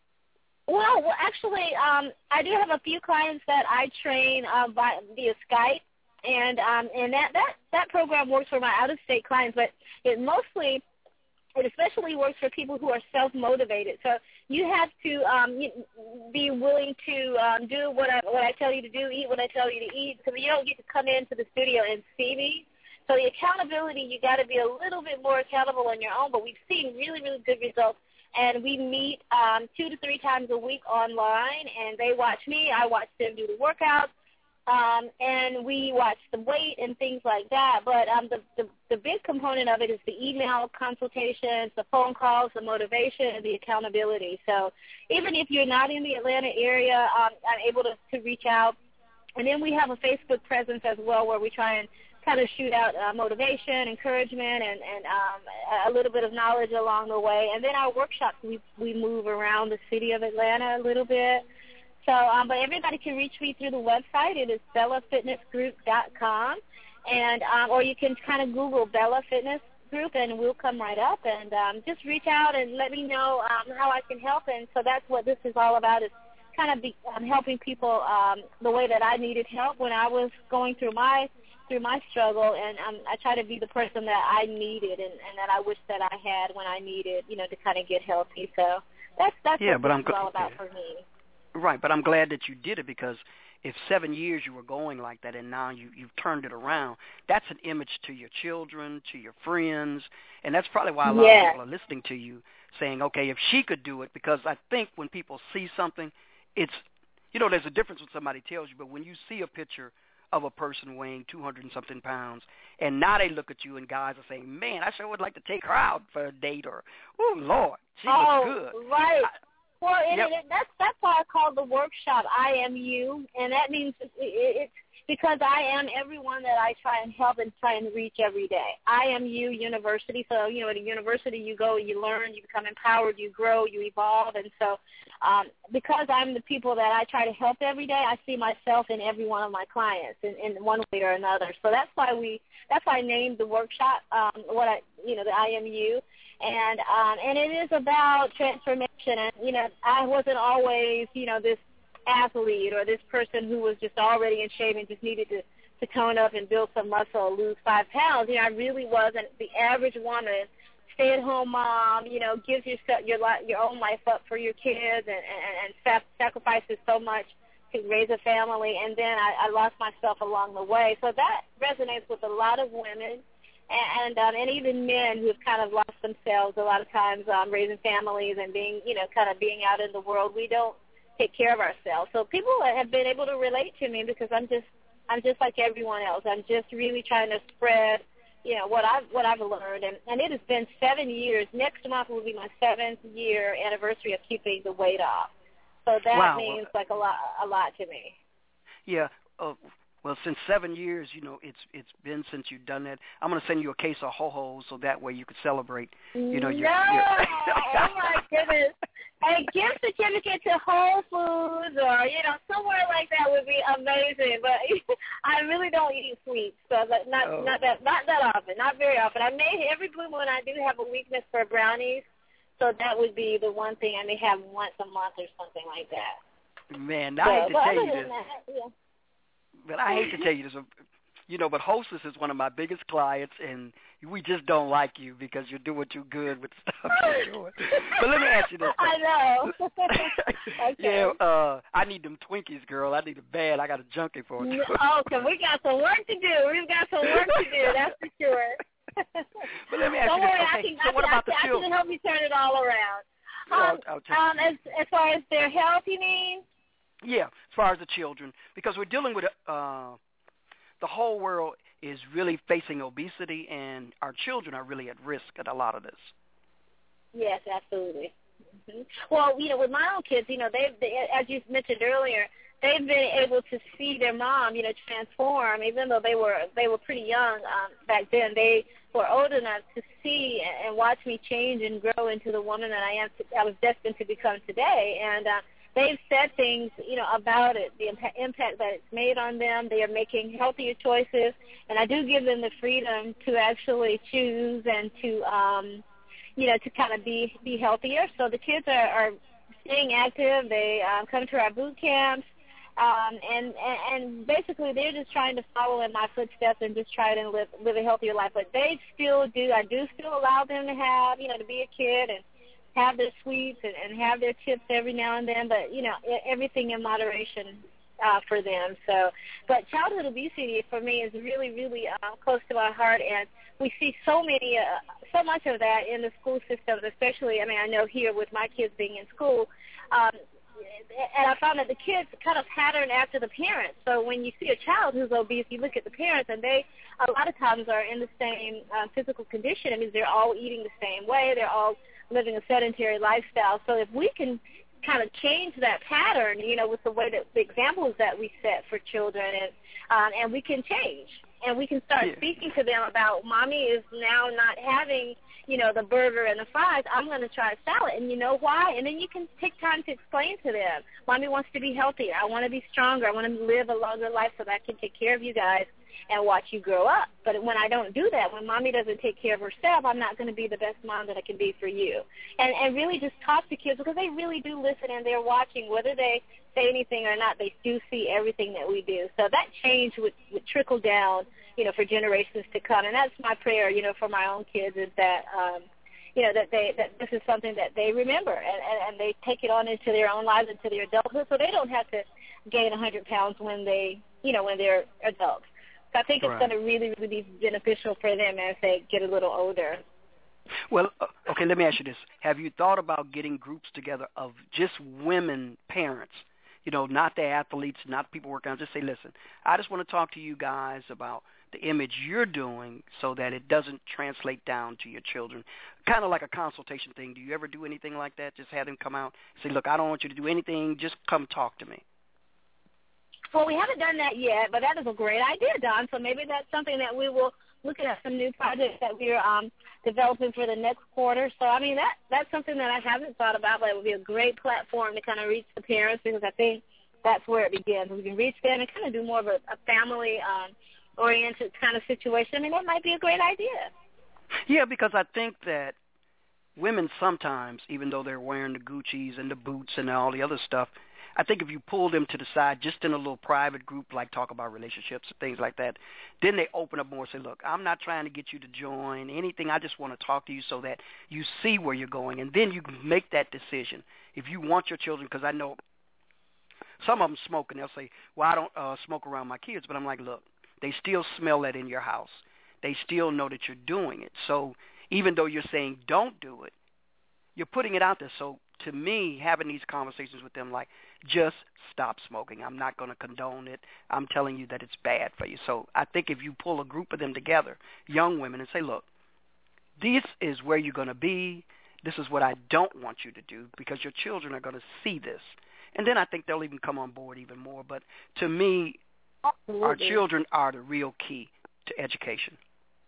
Well, well, actually, um, I do have a few clients that I train uh, by, via Skype, and um, and that, that, that program works for my out-of-state clients, but it mostly, it especially works for people who are self-motivated. So you have to um, be willing to um, do what I, what I tell you to do, eat what I tell you to eat, because you don't get to come into the studio and see me. So the accountability, you got to be a little bit more accountable on your own, but we've seen really, really good results. And we meet um, two to three times a week online, and they watch me. I watch them do the workouts, um, and we watch the weight and things like that. But um, the, the, the big component of it is the email consultations, the phone calls, the motivation, and the accountability. So even if you're not in the Atlanta area, um, I'm able to, to reach out. And then we have a Facebook presence as well where we try and kind of shoot out uh, motivation, encouragement, and, and um, a little bit of knowledge along the way. And then our workshops, we we move around the city of Atlanta a little bit. So, um, but everybody can reach me through the website. It is Bella Fitness Group dot com, and um, or you can kind of Google Bella Fitness Group, and we'll come right up. And um, just reach out and let me know um, how I can help. And so that's what this is all about, is kind of be, um, helping people um, the way that I needed help when I was going through my through my struggle, and um, I try to be the person that I needed and, and that I wish that I had when I needed, you know, to kind of get healthy. So that's that's yeah, what but this I'm is gl- all about yeah. for me. Right, but I'm glad that you did it, because if seven years you were going like that and now you, you've turned it around, that's an image to your children, to your friends, and that's probably why a lot yeah. of people are listening to you saying, okay, if she could do it, because I think when people see something, it's, you know, there's a difference when somebody tells you, but when you see a picture of a person weighing two hundred and something pounds, and now they look at you and guys are saying, man, I sure would like to take her out for a date, or, oh, Lord, she oh, looks good. right. I, well, it, yep. it, that's, that's why I call the workshop I Am You, and that means it, it, it's because I am everyone that I try and help and try and reach every day. I Am You University. So, you know, at a university you go, you learn, you become empowered, you grow, you evolve. And so um, because I'm the people that I try to help every day, I see myself in every one of my clients in, in one way or another. So that's why we, that's why I named the workshop um, what I, you know, the I Am You. And, um, and it is about transformation. And, you know, I wasn't always, you know, this athlete or this person who was just already in shape and just needed to, to tone up and build some muscle or lose five pounds. You know, I really wasn't the average woman, stay-at-home mom, you know, gives your, your, your own life up for your kids and, and, and sacrifices so much to raise a family. And then I, I lost myself along the way. So that resonates with a lot of women. and um, and even men who have kind of lost themselves a lot of times, um, raising families and being, you know, kind of being out in the world. We don't take care of ourselves. So people have been able to relate to me because I'm just I'm just like everyone else. I'm just really trying to spread, you know, what I've what I've learned, and, and it has been seven years. Next month will be my seventh year anniversary of keeping the weight off. So that wow. means like a lot a lot to me. Yeah. Uh, well, since seven years, you know, it's it's been since you've done that. I'm going to send you a case of ho-hos so that way you can celebrate. You know, no, your, your oh my goodness. A gift certificate to Whole Foods or, you know, somewhere like that would be amazing. But I really don't eat sweets, so that, not oh. not that not that often, not very often. I may every blue moon I do have a weakness for brownies, so that would be the one thing I may have once a month or something like that. Man, so, I hate to tell you this. That, yeah. But I hate to tell you this, you know, but Hostess is one of my biggest clients, and we just don't like you because you're doing too good with stuff you're doing. But let me ask you this. I know. Okay. Yeah, uh, I need them Twinkies, girl. I need a bad. I got a junkie for it. Oh, okay, we got some work to do. We've got some work to do, that's for sure. But let me ask Don't you this. worry, Okay, I can, so I what can, about I, the I children? can help you turn it all around. Yeah, Um, I'll, I'll check. um, as, as far as their health, you mean? Yeah, as far as the children, because we're dealing with uh, the whole world is really facing obesity, and our children are really at risk at a lot of this. Yes, absolutely. Mm-hmm. Well, you know, with my own kids, you know, they've, they, as you mentioned earlier, they've been able to see their mom, you know, transform. Even though they were they were pretty young um, back then, they were old enough to see and watch me change and grow into the woman that I am. To, I was destined to become today, and uh, they've said things, you know, about it, the impa- impact that it's made on them. They are making healthier choices, and I do give them the freedom to actually choose and to, um, you know, to kind of be be healthier. So the kids are, are staying active. They um, come to our boot camps. Um, and, and and basically they're just trying to follow in my footsteps and just try to live live a healthier life. But they still do. I do still allow them to have, you know, to be a kid and have their sweets and, and have their chips every now and then. But, you know, everything in moderation uh, for them. So, but childhood obesity for me is really, really uh, close to my heart. And we see so many, uh, so much of that in the school systems, especially, I mean, I know here with my kids being in school, um, and I found that the kids kind of pattern after the parents. So when you see a child who's obese, you look at the parents, and they a lot of times are in the same uh, physical condition. I mean, they're all eating the same way. They're all living a sedentary lifestyle. So if we can kind of change that pattern, you know, with the way that the examples that we set for children, and um, and we can change, and we can start yeah. speaking to them about, mommy is now not having, you know, the burger and the fries. I'm going to try a salad, and you know why? And then you can take time to explain to them, mommy wants to be healthier. I want to be stronger. I want to live a longer life so that I can take care of you guys and watch you grow up. But when I don't do that, when mommy doesn't take care of herself, I'm not going to be the best mom that I can be for you. And and really just talk to kids, because they really do listen and they're watching. Whether they say anything or not, they do see everything that we do. So that change would, would trickle down, you know, for generations to come. And that's my prayer, you know, for my own kids, is that, um, you know, that they that this is something that they remember and, and, and they take it on into their own lives, into their adulthood, so they don't have to gain one hundred pounds when they, you know, when they're adults. So I think it's right. going to really, really be beneficial for them as they get a little older. Well, okay, let me ask you this. Have you thought about getting groups together of just women parents, you know, not the athletes, not people working out, just say, listen, I just want to talk to you guys about the image you're doing so that it doesn't translate down to your children, kind of like a consultation thing. Do you ever do anything like that? Just have them come out and say, look, I don't want you to do anything. Just come talk to me. Well, we haven't done that yet, but that is a great idea, Don. So maybe that's something that we will look at, some new projects that we're um, developing for the next quarter. So, I mean, that that's something that I haven't thought about, but it would be a great platform to kind of reach the parents, because I think that's where it begins. We can reach them and kind of do more of a, a family-oriented um, kind of situation. I mean, that might be a great idea. Yeah, because I think that women sometimes, even though they're wearing the Guccis and the boots and all the other stuff, I think if you pull them to the side just in a little private group, like talk about relationships and things like that, then they open up more and say, look, I'm not trying to get you to join anything. I just want to talk to you so that you see where you're going, and then you can make that decision. If you want your children, because I know some of them smoke, and they'll say, well, I don't uh, smoke around my kids. But I'm like, look, they still smell that in your house. they still know that you're doing it. So even though you're saying don't do it, you're putting it out there. So to me, having these conversations with them like, just stop smoking. I'm not going to condone it. I'm telling you that it's bad for you. So I think if you pull a group of them together, young women, and say, look, this is where you're going to be. This is what I don't want you to do, because your children are going to see this. And then I think they'll even come on board even more. But to me, Absolutely. Our children are the real key to education.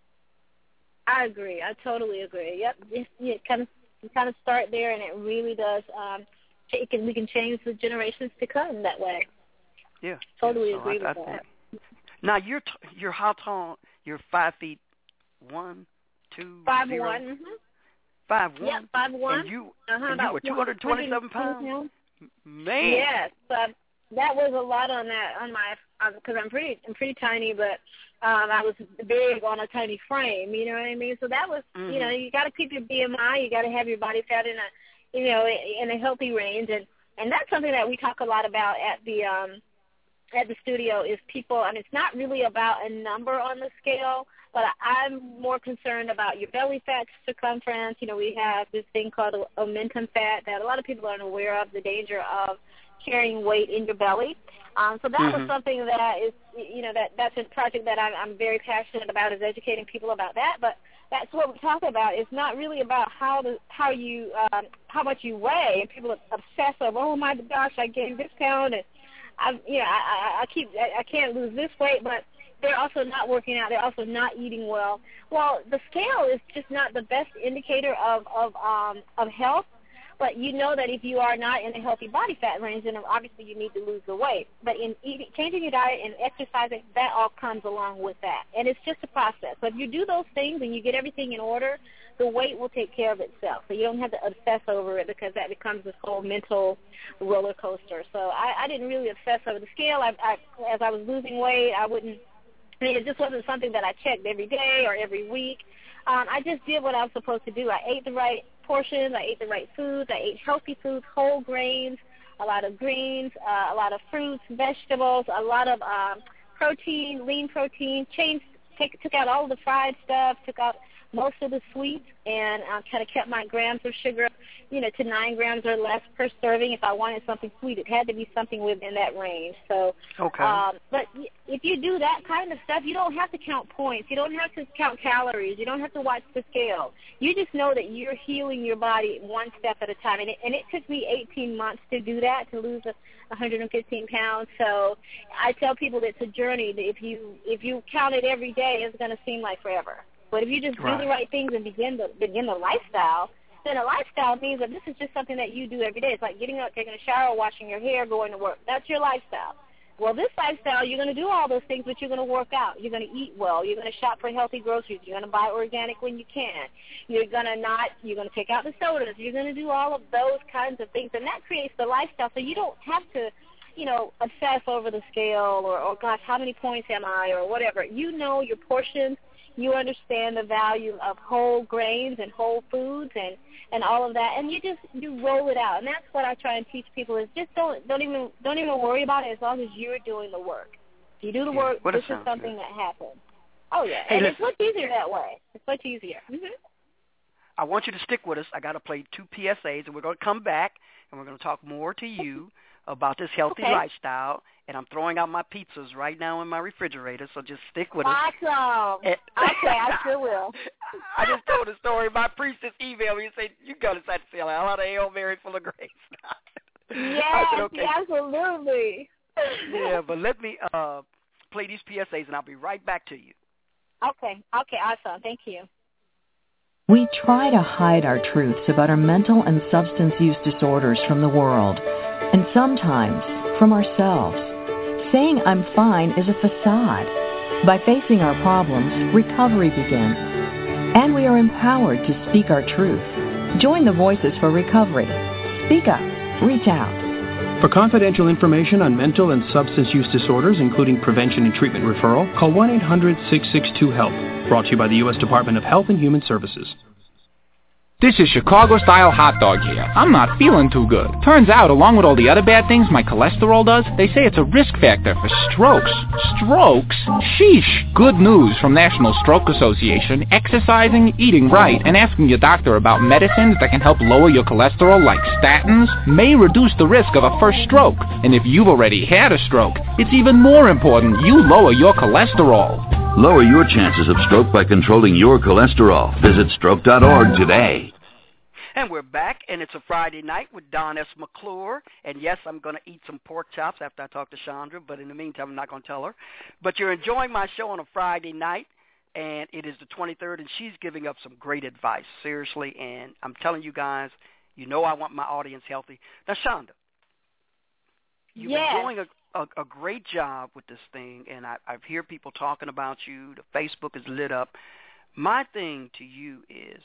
I agree. I totally agree. Yep. It, it kind of you kind of start there, and it really does. Um, it can, we can change the generations to come that way. Yeah. Totally yeah, so agree I, with I that. Think. Now you're t- you're how tall? You're five feet one, two, five zero? one. Mm-hmm. Five one. Yep, five one. And you, uh-huh, and you were two hundred twenty-seven pounds. pounds. Man. Yes, but that was a lot on that on my because I'm pretty I'm pretty tiny, but um, I was big on a tiny frame. You know what I mean? So that was mm-hmm. you know you got to keep your B M I. You got to have your body fat in a you know in a healthy range, and and that's something that we talk a lot about at the um, at the studio is people. And it's not really about a number on the scale. But I'm more concerned about your belly fat circumference. You know, we have this thing called omentum fat that a lot of people aren't aware of, the danger of carrying weight in your belly. Um, so that mm-hmm. was something that is, you know, that that's a project that I'm, I'm very passionate about, is educating people about that. But that's what we talk about. It's not really about how the, how you um, how much you weigh. And people obsess over, oh my gosh, I gained this pound, and I, you know, I, I, I keep I, I can't lose this weight, but they're also not working out. They're also not eating well. Well, the scale is just not the best indicator of of um, of health. But you know that if you are not in a healthy body fat range, then obviously you need to lose the weight. But in eating, changing your diet and exercising, that all comes along with that. And it's just a process. So if you do those things and you get everything in order, the weight will take care of itself. So you don't have to obsess over it, because that becomes this whole mental roller coaster. So I, I didn't really obsess over the scale. I, I, as I was losing weight, I wouldn't. I mean, it just wasn't something that I checked every day or every week. Um, I just did what I was supposed to do. I ate the right portions. I ate the right foods. I ate healthy foods, whole grains, a lot of greens, uh, a lot of fruits, vegetables, a lot of um, protein, lean protein. Changed, take, took out all of the fried stuff, took out most of the sweets, and uh, kind of kept my grams of sugar, you know, to nine grams or less per serving. If I wanted something sweet, it had to be something within that range. So, okay. Um, but if you do that kind of stuff, you don't have to count points. You don't have to count calories. You don't have to watch the scale. You just know that you're healing your body one step at a time. And it, and it took me eighteen months to do that, to lose a, one hundred fifteen pounds. So I tell people that it's a journey. That if you if you count it every day, it's going to seem like forever. But if you just right. do the right things and begin the begin the lifestyle, then a lifestyle means that this is just something that you do every day. It's like getting up, taking a shower, washing your hair, going to work. That's your lifestyle. Well, this lifestyle, you're going to do all those things, but you're going to work out. You're going to eat well. You're going to shop for healthy groceries. You're going to buy organic when you can. You're going to not. You're going to take out the sodas. You're going to do all of those kinds of things, and that creates the lifestyle. So you don't have to, you know, obsess over the scale or, or gosh, how many points am I or whatever. You know your portions. You understand the value of whole grains and whole foods and, and all of that, and you just you roll it out. And that's what I try and teach people is just don't don't even don't even worry about it as long as you're doing the work. If you do the work, yeah, this is something good. that happens. Oh yeah, hey, and listen. it's much easier that way. It's much easier. Mm-hmm. I want you to stick with us. I got to play two P S As, and we're going to come back and we're going to talk more to you about this healthy okay. lifestyle. And I'm throwing out my pizzas right now in my refrigerator, so just stick with awesome. us. Awesome. Okay, I sure will. I just told a story. My priest just emailed me and said, you got to say a lot of Hail Mary full of grace. Yes, said, okay. absolutely. Yeah, but let me uh, play these P S As, and I'll be right back to you. Okay. Okay, awesome. Thank you. We try to hide our truths about our mental and substance use disorders from the world, and sometimes from ourselves. Saying I'm fine is a facade. By facing our problems, recovery begins. And we are empowered to speak our truth. Join the Voices for Recovery. Speak up. Reach out. For confidential information on mental and substance use disorders, including prevention and treatment referral, call one eight hundred six six two HELP. Brought to you by the U S Department of Health and Human Services. This is Chicago-style hot dog here. I'm not feeling too good. Turns out, along with all the other bad things my cholesterol does, they say it's a risk factor for strokes. Strokes? Sheesh. Good news from National Stroke Association. Exercising, eating right, and asking your doctor about medicines that can help lower your cholesterol like statins may reduce the risk of a first stroke. And if you've already had a stroke, it's even more important you lower your cholesterol. Lower your chances of stroke by controlling your cholesterol. Visit stroke dot org today. And we're back, and it's a Friday night with Don S. McClure. And, yes, I'm going to eat some pork chops after I talk to Chandra, but in the meantime, I'm not going to tell her. But you're enjoying my show on a Friday night, and it is the twenty-third, and she's giving up some great advice, seriously. And I'm telling you guys, you know I want my audience healthy. Now, Chandra, you've yes. been doing a A, a great job with this thing, and I, I hear people talking about you. The Facebook is lit up. My thing to you is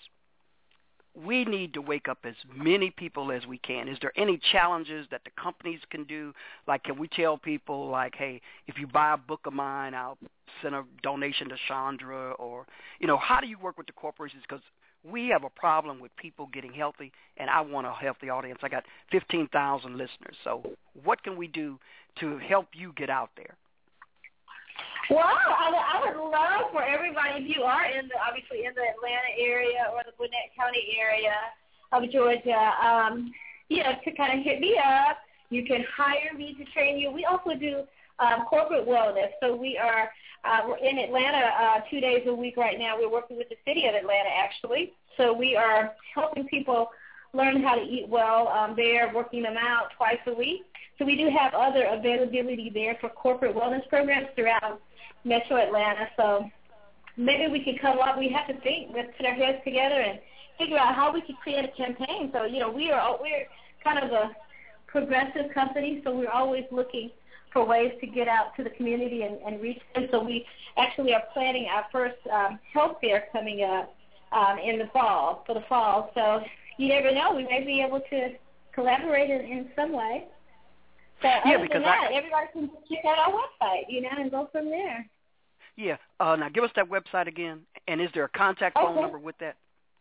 we need to wake up as many people as we can. Is there any challenges that the companies can do? Like, can we tell people, like, hey, if you buy a book of mine, I'll send a donation to Chandra? Or, you know, how do you work with the corporations? Because we have a problem with people getting healthy, and I want a healthy audience. I got fifteen thousand listeners. So what can we do to help you get out there? Well, I, I would love for everybody, if you are in the, obviously in the Atlanta area or the Gwinnett County area of Georgia, um, you know, to kind of hit me up. You can hire me to train you. We also do um, corporate wellness. So we are uh, we're in Atlanta uh, two days a week right now. We're working with the city of Atlanta, actually. So we are helping people learn how to eat well um, there, working them out twice a week. So we do have other availability there for corporate wellness programs throughout Metro Atlanta. So maybe we could come up. We have to think. Let's put our heads together and figure out how we could create a campaign. So, you know, we are, we're kind of a progressive company, so we're always looking for ways to get out to the community and, and reach them. So we actually are planning our first um, health fair coming up um, in the fall, for the fall. So you never know. We may be able to collaborate in, in some way. So yeah, other because than that, I, everybody can check out our website, you know, and go from there. Yeah. Uh, now, give us that website again. And is there a contact okay. phone number with that?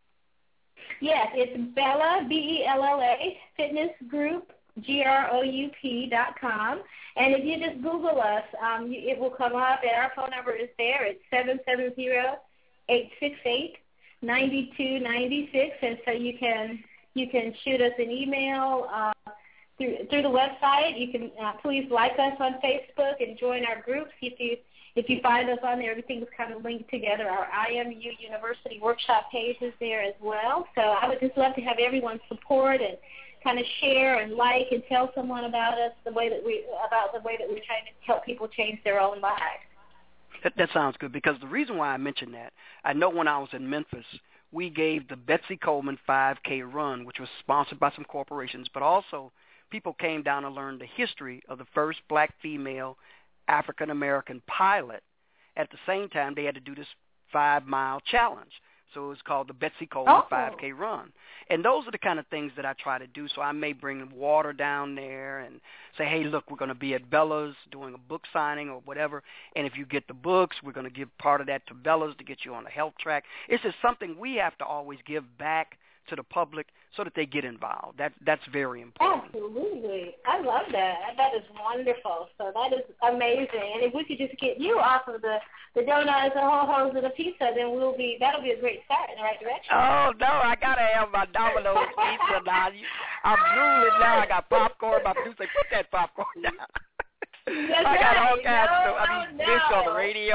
Yes, it's Bella, B E L L A, Fitness Group, G R O U P dot com. And if you just Google us, um, you, it will come up, and our phone number is there. It's seven seven zero, eight six eight, nine two nine six. And so you can you can shoot us an email uh, through, through the website. You can uh, please like us on Facebook and join our groups. If you If you find us on there, everything's kind of linked together. Our I M U University workshop page is there as well. So I would just love to have everyone's support and kind of share and like and tell someone about us, the way that we about the way that we're trying to help people change their own lives. That, that sounds good, because the reason why I mentioned that, I know when I was in Memphis, we gave the Betsy Coleman five K run, which was sponsored by some corporations, but also people came down to learn the history of the first black female African-American pilot. At the same time, they had to do this five-mile challenge. So it was called the Betsy Coleman oh. five K run. And those are the kind of things that I try to do. So I may bring water down there and say, hey, look, we're going to be at Bella's doing a book signing or whatever. And if you get the books, we're going to give part of that to Bella's to get you on the health track. It's just something we have to always give back to the public so that they get involved. That, that's very important. Absolutely. I love that. That is wonderful. So that is amazing. And if we could just get you off of the, the donuts, the ho-hos, and the pizza, then we'll be, that'll be a great start in the right direction. Oh, no, I got to have my Domino's pizza now. I'm drooling now. I got popcorn. My producer, put that popcorn down. That's I got right. all kinds no, of stuff. I mean, no, fish no. on the radio.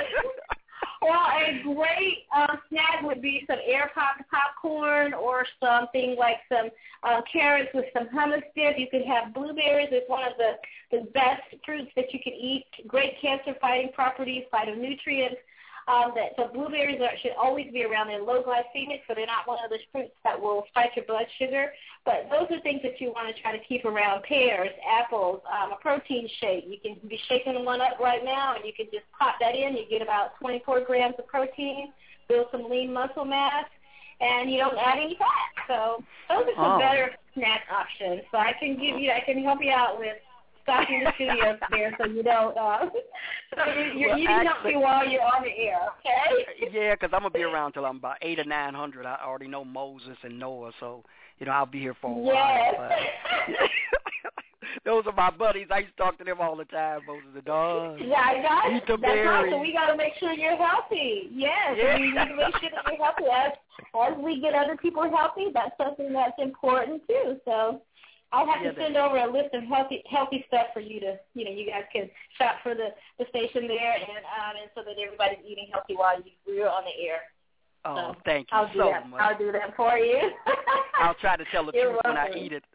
Well, a great uh, snack would be some air popped popcorn or something like some uh, carrots with some hummus dip. You could have blueberries. It's one of the, the best fruits that you can eat. Great cancer-fighting properties, phytonutrients. Um, that, so blueberries are, should always be around. They're low glycemic, so they're not one of those fruits that will spike your blood sugar. But those are things that you want to try to keep around. Pears, apples, um, a protein shake. You can be shaking one up right now, and you can just pop that in. You get about twenty-four grams of protein, build some lean muscle mass, and you don't add any fat. So those are some oh. better snack options. So I can give you, I can help you out with stocking the studios there, so you don't, uh, so So you're, you're well, eating actually, healthy while you're on the air, okay? Yeah, because I'm going to be around till I'm about eight or nine hundred. I already know Moses and Noah, so, you know, I'll be here for a yes. while. But, those are my buddies. I used to talk to them all the time, Moses and Don. Yeah, I got Eat the That's right, so berries. we got to make sure you're healthy. Yes, Yeah. we need to make sure that you're healthy. As, as we get other people healthy, that's something that's important, too. So I'll have Yeah, to send over a list of healthy healthy stuff for you to, you know, you guys can shop for the, the station there, and um, and so that everybody's eating healthy while you, we're on the air. Oh, so thank you I'll do so that. much. I'll do that for you. I'll try to tell the You're truth when I welcome. eat it.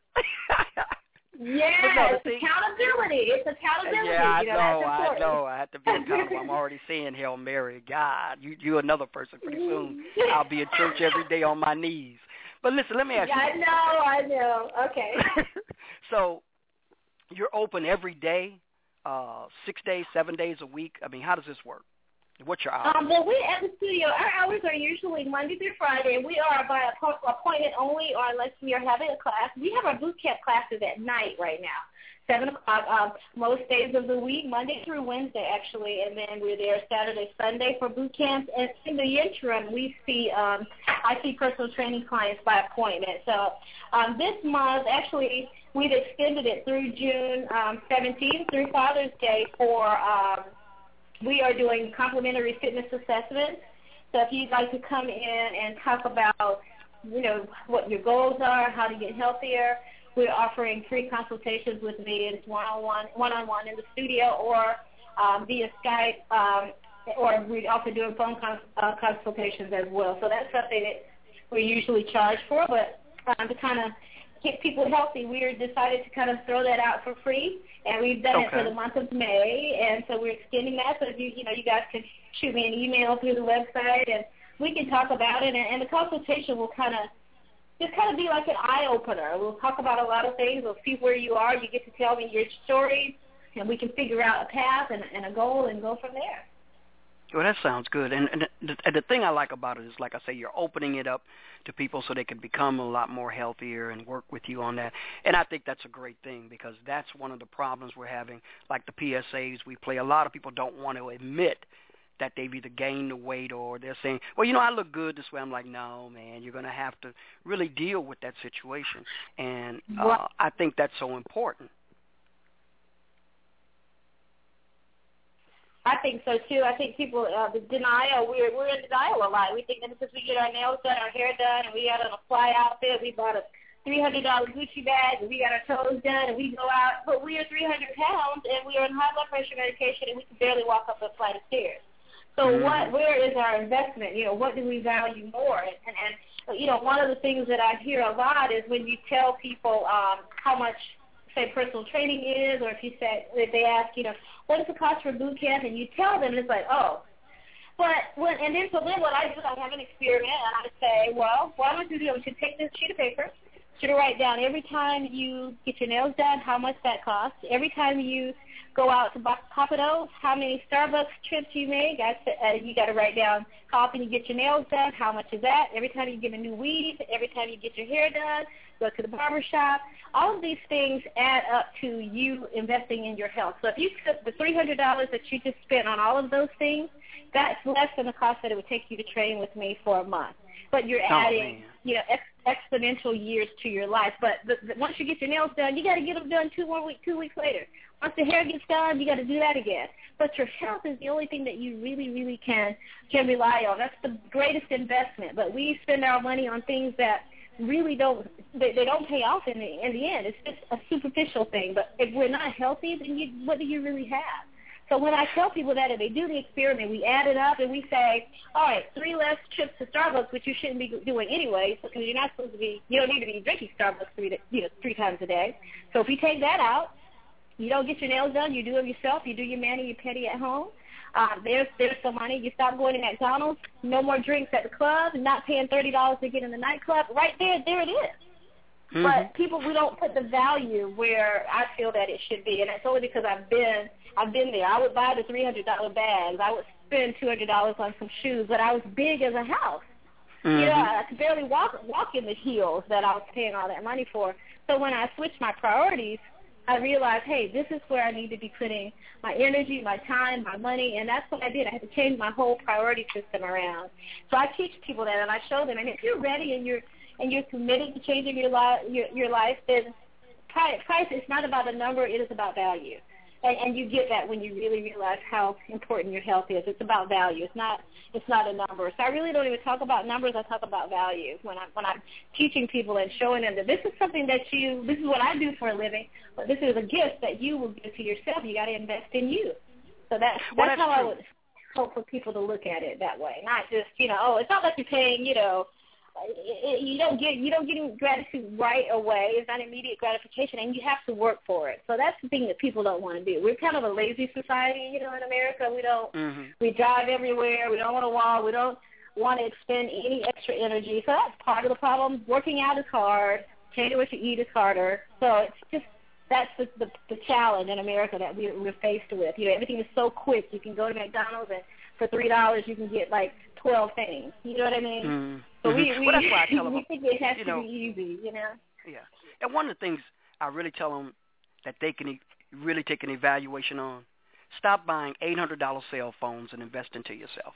Yes, no, it's accountability. It's accountability. Yeah, I you know, know, that's I important. know. I have to be accountable. I'm already saying Hail Mary. God, you you another person pretty soon. I'll be in church every day on my knees. But listen, let me ask yeah, you. I know, I know. Okay. So you're open every day, uh, six days, seven days a week. I mean, how does this work? What's your hours? Um, well, we at the studio, our hours are usually Monday through Friday. We are by appointment only, or unless we are having a class. We have our boot camp classes at night right now, seven o'clock. Um, most days of the week, Monday through Wednesday, actually, and then we're there Saturday, Sunday for boot camps. And in the interim, we see um, I see personal training clients by appointment. So um, this month, actually, we've extended it through June um, seventeenth through Father's Day for. Um, We are doing complimentary fitness assessments. So if you'd like to come in and talk about, you know, what your goals are, how to get healthier, we're offering free consultations with me. It's one-on-one, one-on-one in the studio or um, via Skype, um, or we also do phone cons- uh, consultations as well. So that's something that we usually charge for, but um, to kind of keep people healthy, we decided to kind of throw that out for free, and we've done okay. it for the month of May, and so we're extending that. So if you, you know, you guys can shoot me an email through the website, and we can talk about it, and, and the consultation will kind of just kind of be like an eye opener. We'll talk about a lot of things. We'll see where you are. You get to tell me your story, and we can figure out a path and, and a goal and go from there. Well, that sounds good. And, and, the, and the thing I like about it is, like I say, you're opening it up to people so they can become a lot more healthier and work with you on that. And I think that's a great thing because that's one of the problems we're having, like the P S As we play. A lot of people don't want to admit that they've either gained the weight or they're saying, well, you know, I look good this way. I'm like, no, man, you're going to have to really deal with that situation. And uh, I think that's so important. I think so, too. I think people, uh, the denial, we're, we're in denial a lot. We think that because we get our nails done, our hair done, and we got on a fly outfit, we bought a three hundred dollars Gucci bag, and we got our toes done, and we go out, but we are three hundred pounds, and we are on high blood pressure medication, and we can barely walk up a flight of stairs. So mm-hmm. what? Where is our investment? You know, what do we value more? And, and, and, you know, one of the things that I hear a lot is when you tell people um, how much, say, personal training is, or if you say, if they ask, you know, what is the cost for boot camp, and you tell them, it's like, oh. But when, and then so then what I do, I have an experiment, and I say, well, what I want you to do, I want you to take this sheet of paper, you to write down every time you get your nails done, how much that costs. Every time you go out to Pappadeaux, how many Starbucks trips you make. I said, uh, you got to write down how often you get your nails done, how much is that. Every time you get a new weave, every time you get your hair done, go to the barber shop. All of these things add up to you investing in your health. So if you took the three hundred dollars that you just spent on all of those things, that's less than the cost that it would take you to train with me for a month. But you're oh, adding, man. you know, ex- exponential years to your life. But the, the, once you get your nails done, you got to get them done two more week, two weeks later. Once the hair gets done, you got to do that again. But your health is the only thing that you really, really can can rely on. That's the greatest investment. But we spend our money on things that really don't they, they don't pay off in the in the end. It's just a superficial thing. But if we're not healthy, then you, what do you really have? So when I tell people that, if they do the experiment, we add it up and we say, all right, three less trips to Starbucks, which you shouldn't be doing anyway, because you're not supposed to be, you don't need to be drinking Starbucks three, you know, three times a day. So if you take that out, you don't get your nails done, you do them yourself, you do your mani, your pedi at home. Um, there's there's some money. You stop going to McDonald's, no more drinks at the club, not paying thirty dollars to get in the nightclub. Right there, there it is. Mm-hmm. But people, we don't put the value where I feel that it should be, and it's only because I've been I've been there. I would buy the three hundred dollars bags. I would spend two hundred dollars on some shoes, but I was big as a house. Mm-hmm. You know, I could barely walk walk in the heels that I was paying all that money for. So when I switched my priorities, I realized, hey, this is where I need to be putting my energy, my time, my money, and that's what I did. I had to change my whole priority system around. So I teach people that, and I show them. And if you're ready and you're and you're committed to changing your life, your, your life, then price, price is not about a number. It is about value. And, and you get that when you really realize how important your health is. It's about value. It's not. It's not a number. So I really don't even talk about numbers. I talk about values when I'm when I'm teaching people and showing them that this is something that you. This is what I do for a living. But this is a gift that you will give to yourself. You got to invest in you. So that's that's, well, that's how true. I would hope for people to look at it that way. Not just you know. Oh, it's not like you're paying. You know. You don't get you don't get gratitude right away. It's not immediate gratification, and you have to work for it. So that's the thing that people don't want to do. We're kind of a lazy society, you know. In America, we don't mm-hmm. we drive everywhere. We don't want to walk. We don't want to expend any extra energy. So that's part of the problem. Working out is hard. Changing what you eat is harder. So it's just that's the the, the challenge in America that we, we're faced with. You know, everything is so quick. You can go to McDonald's and for three dollars you can get like twelve things. You know what I mean? Mm-hmm. So we, we, well, that's why I tell them, we think it has you to know, be easy, you know? Yeah. And one of the things I really tell them that they can e- really take an evaluation on, stop buying eight hundred dollars cell phones and invest into yourself.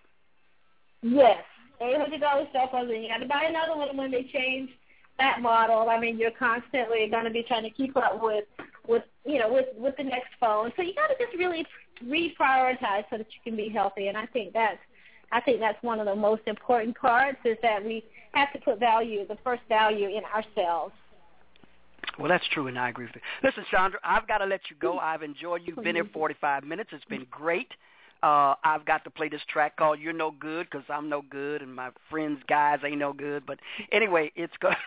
Yes. eight hundred dollars cell phones, and you got to buy another one when they change that model. I mean, you're constantly going to be trying to keep up with, with you know, with, with the next phone. So you got to just really reprioritize so that you can be healthy, and I think that's I think that's one of the most important parts is that we have to put value, the first value in ourselves. Well, that's true, and I agree with you. Listen, Chandra, I've got to let you go. I've enjoyed you. You've been here forty-five minutes. It's been great. Uh, I've got to play this track called You're No Good because I'm no good and my friends' guys ain't no good. But anyway, it's good.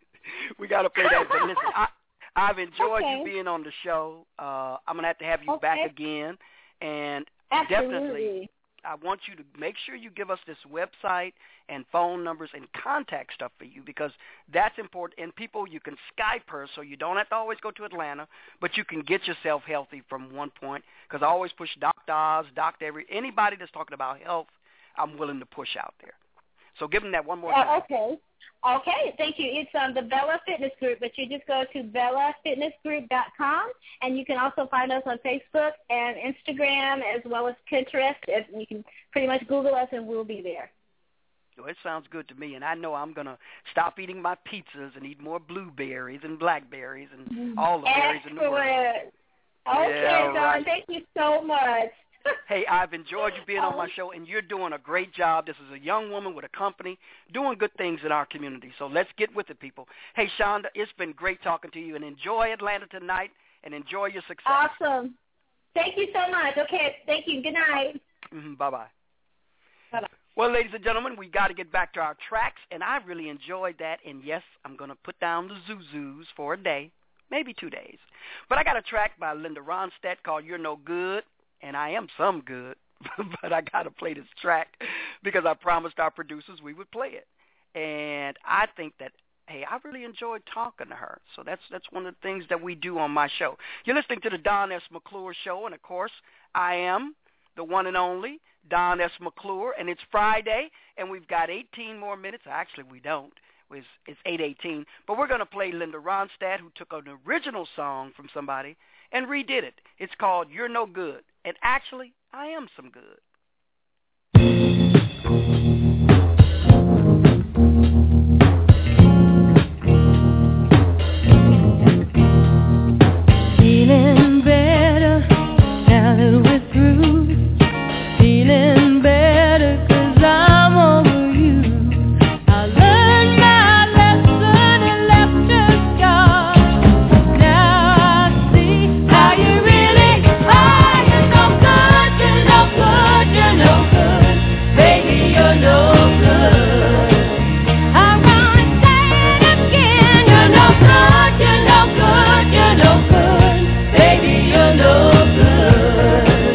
We got to play that. But listen, I, I've enjoyed okay. you being on the show. Uh, I'm going to have to have you okay. back again. And Absolutely. definitely I want you to make sure you give us this website and phone numbers and contact stuff for you because that's important. And people, you can Skype her so you don't have to always go to Atlanta, but you can get yourself healthy from one point because I always push Doctor Oz, Doctor Every, anybody that's talking about health, I'm willing to push out there. So give them that one more time. Uh, okay. Okay, thank you. It's um, the Bella Fitness Group, but you just go to bella fitness group dot com, and you can also find us on Facebook and Instagram as well as Pinterest. You can pretty much Google us, and we'll be there. Well, it sounds good to me, and I know I'm going to stop eating my pizzas and eat more blueberries and blackberries and all the berries in the world. Excellent. Okay, yeah, Don, right. thank you so much. Hey, I've enjoyed you being on my show, and you're doing a great job. This is a young woman with a company doing good things in our community. So let's get with it, people. Hey, Shonda, it's been great talking to you, and enjoy Atlanta tonight, and enjoy your success. Awesome. Thank you so much. Okay, thank you. Good night. Mm-hmm. Bye-bye. Bye-bye. Well, ladies and gentlemen, we got to get back to our tracks, and I really enjoyed that. And, yes, I'm going to put down the Zuzus for a day, maybe two days. But I got a track by Linda Ronstadt called You're No Good. And I am some good, but I got to play this track because I promised our producers we would play it. And I think that, hey, I really enjoyed talking to her. So that's that's one of the things that we do on my show. You're listening to the Don S. McClure Show, and, of course, I am the one and only Don S. McClure, and it's Friday, and we've got eighteen more minutes. Actually, we don't. It's, it's eight eighteen. But we're going to play Linda Ronstadt, who took an original song from somebody and redid it. It's called You're No Good. And actually, I am some good. Feeling better now that we're through. Feeling better 'cause I'm over you. I learned my lesson and left a scar. Now I see how you really are. You're no good, you're no good, you're no good. Baby, you're no good. I'm gonna say it again. You're no good, you're no good, you're no good. Baby, you're no good.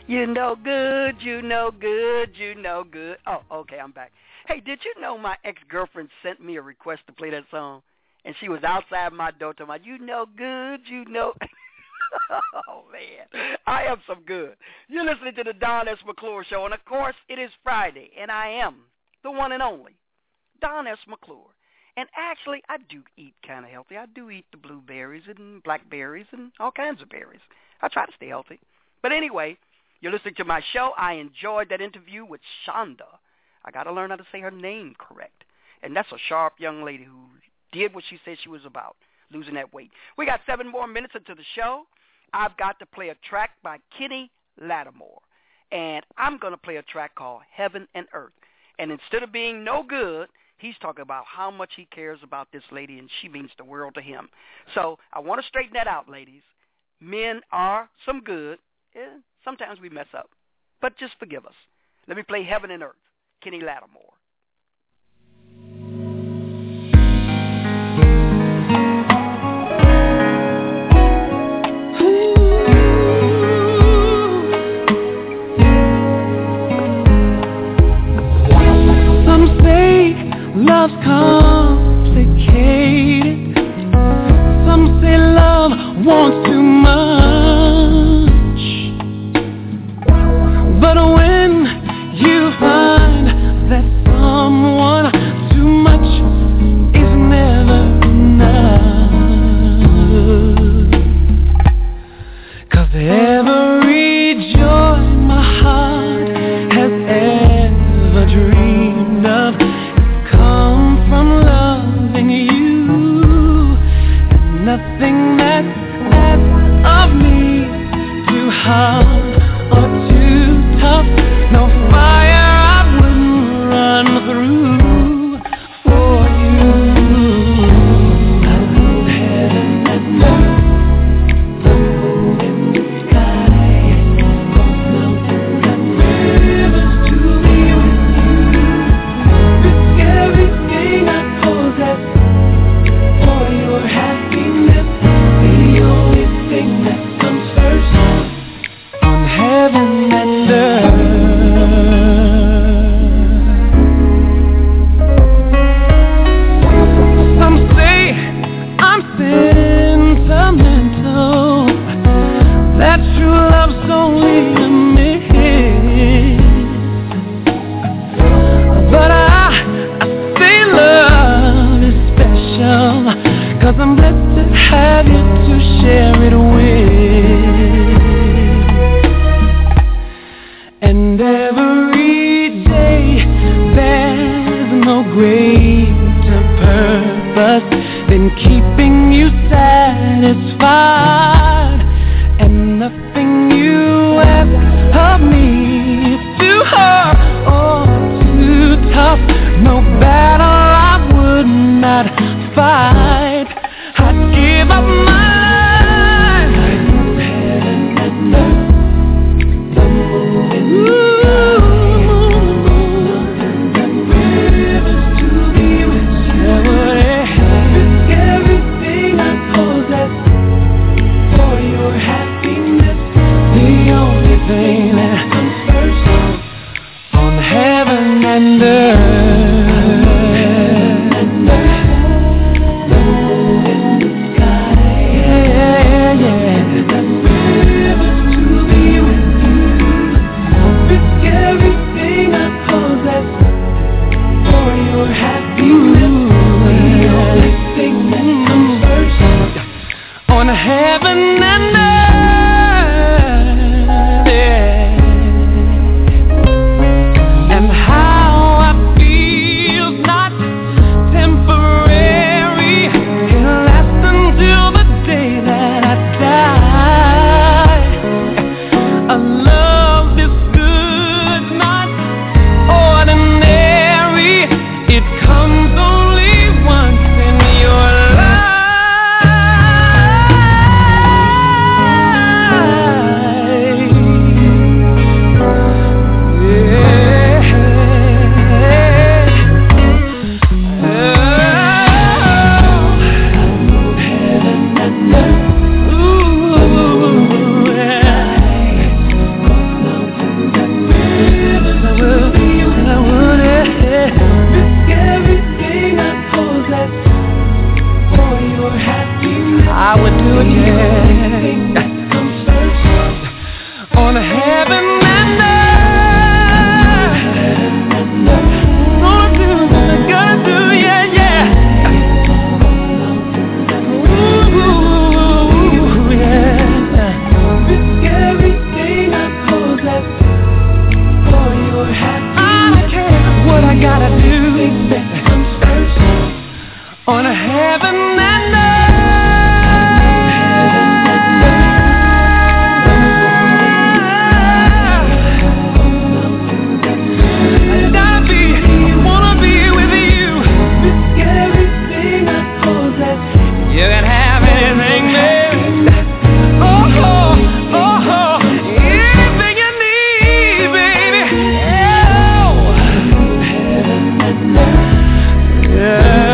You know good, you know good, you know good. Oh, okay, I'm back. Hey, did you know my ex-girlfriend sent me a request to play that song? And she was outside my door talking about, you know good, you know. Oh, man. I am some good. You're listening to the Don S. McClure Show. And, of course, it is Friday. And I am the one and only Don S. McClure. And, actually, I do eat kind of healthy. I do eat the blueberries and blackberries and all kinds of berries. I try to stay healthy. But, anyway, you're listening to my show. I enjoyed that interview with Shonda. I got to learn how to say her name correct. And that's a sharp young lady who did what she said she was about, losing that weight. We got seven more minutes into the show. I've got to play a track by Kenny Lattimore. And I'm going to play a track called Heaven and Earth. And instead of being no good, he's talking about how much he cares about this lady, and she means the world to him. So I want to straighten that out, ladies. Men are some good. Yeah, sometimes we mess up. But just forgive us. Let me play Heaven and Earth, Kenny Lattimore. Love's complicated. Some say love wants too much. But when you find that someone, too much is never enough. 'Cause every joy my heart has ever dreamed of nothing that's asked of me too hard or too tough. No fire I wouldn't run through for you. I love heaven and earth, the moon and the sky, those mountains and rivers to be with you. Risk everything I possess for your happiness. The only thing that comes first on heaven and earth. Some say I'm sentimental, that true love's only a myth. But I, I say love is special, 'cause I'm blessed to have you to share it with. And every day there's no greater purpose than keeping you satisfied. And nothing you ask of me is too hard or too tough. No battle I would not fight. I'd give up my life. I know heaven and earth, the moon and the sky, and rivers to be with you. Risk everything I possess on a heaven and earth. I gotta be, I wanna be with you. Risk everything I possess. You can have anything, baby. Oh, oh, oh, anything you need, baby. Oh, heaven and earth. Yeah.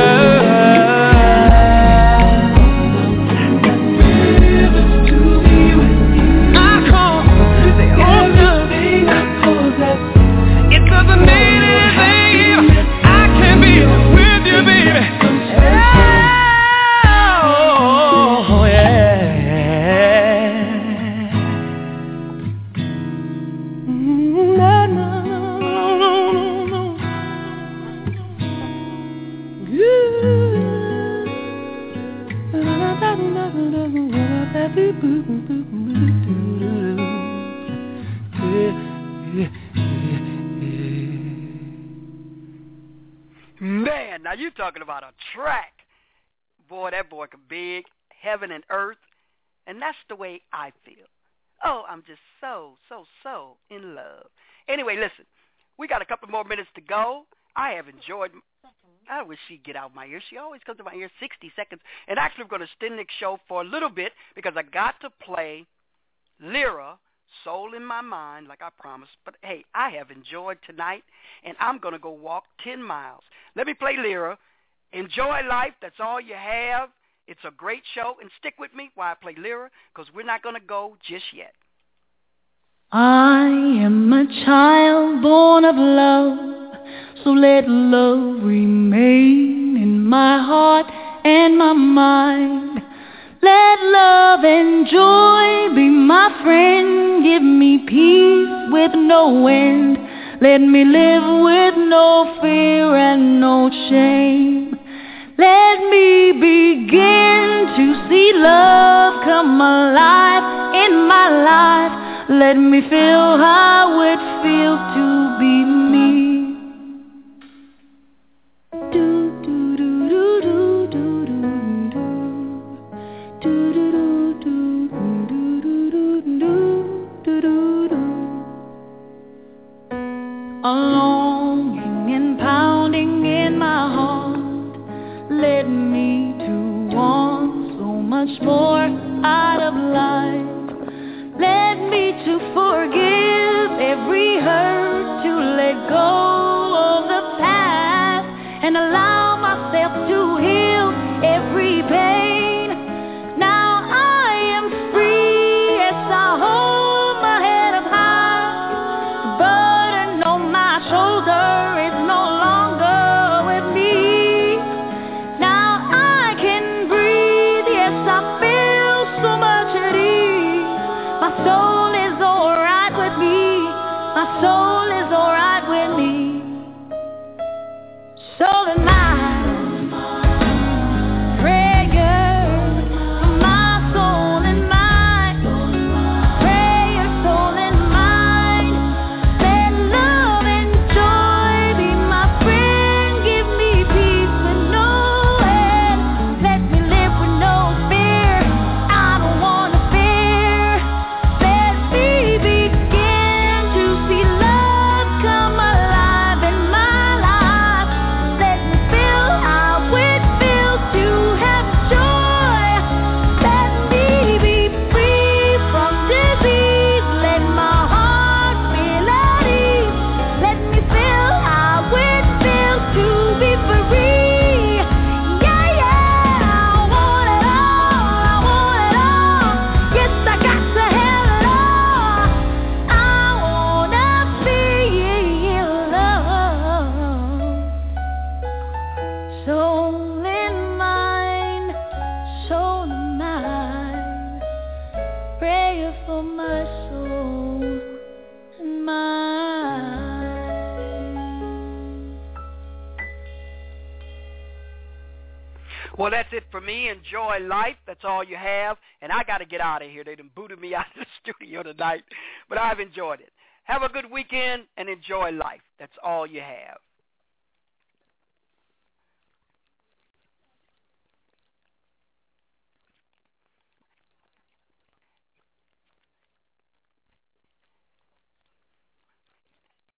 Man, now you talking about a track. Boy, that boy can big, heaven and earth, and that's the way I feel. Oh, I'm just so, so, so in love. Anyway, listen, we got a couple more minutes to go. I have enjoyed, I wish she'd get out my ear. She always comes to my ear sixty seconds. And actually, we're going to extend the show for a little bit because I got to play Lyra, Soul in My Mind, like I promised. But, hey, I have enjoyed tonight, and I'm going to go walk ten miles. Let me play Lyra. Enjoy life. That's all you have. It's a great show. And stick with me while I play Lyra because we're not going to go just yet. I am a child born of love, so let love remain in my heart and my mind. Let love and joy be my friend. Give me peace with no end. Let me live with no fear and no shame. Let me begin to see love come alive in my life. Let me feel how it feels to be me. Do, do, do, do, do, do, do, do, do, do, do, do, do, do. A longing and pounding in my heart led me to want so much more out of life. Led me to forgive every hurt, to let go of the past and allow myself to heal every pain. Now I am free as I hold my head up high. The burden on my shoulder is no longer with me. Now I can breathe, yes, I feel so much at ease. My soul is alright with me. My soul is alright with me. Soul and mind, prayer for my soul and mind. Prayer, soul and mind. Let love and joy be my friend. Give me peace with no end. Let me live with no fear. I don't want to fear. Let me begin to see love come alive in my life. Let me feel how it feels to have joy. Let me be free from disease. Let my heart feel at ease. Let me feel how it feels to be free. Yeah, yeah, I want it all. I want it all. Yes, I got to have it all. I wanna feel love. Soul in mind, soul in mind. Prayer for my soul and mind. Well, that's it for me. Enjoy life. That's all you have. And I got to get out of here. They done booted me out of the studio tonight. But I've enjoyed it. Have a good weekend and enjoy life. That's all you have.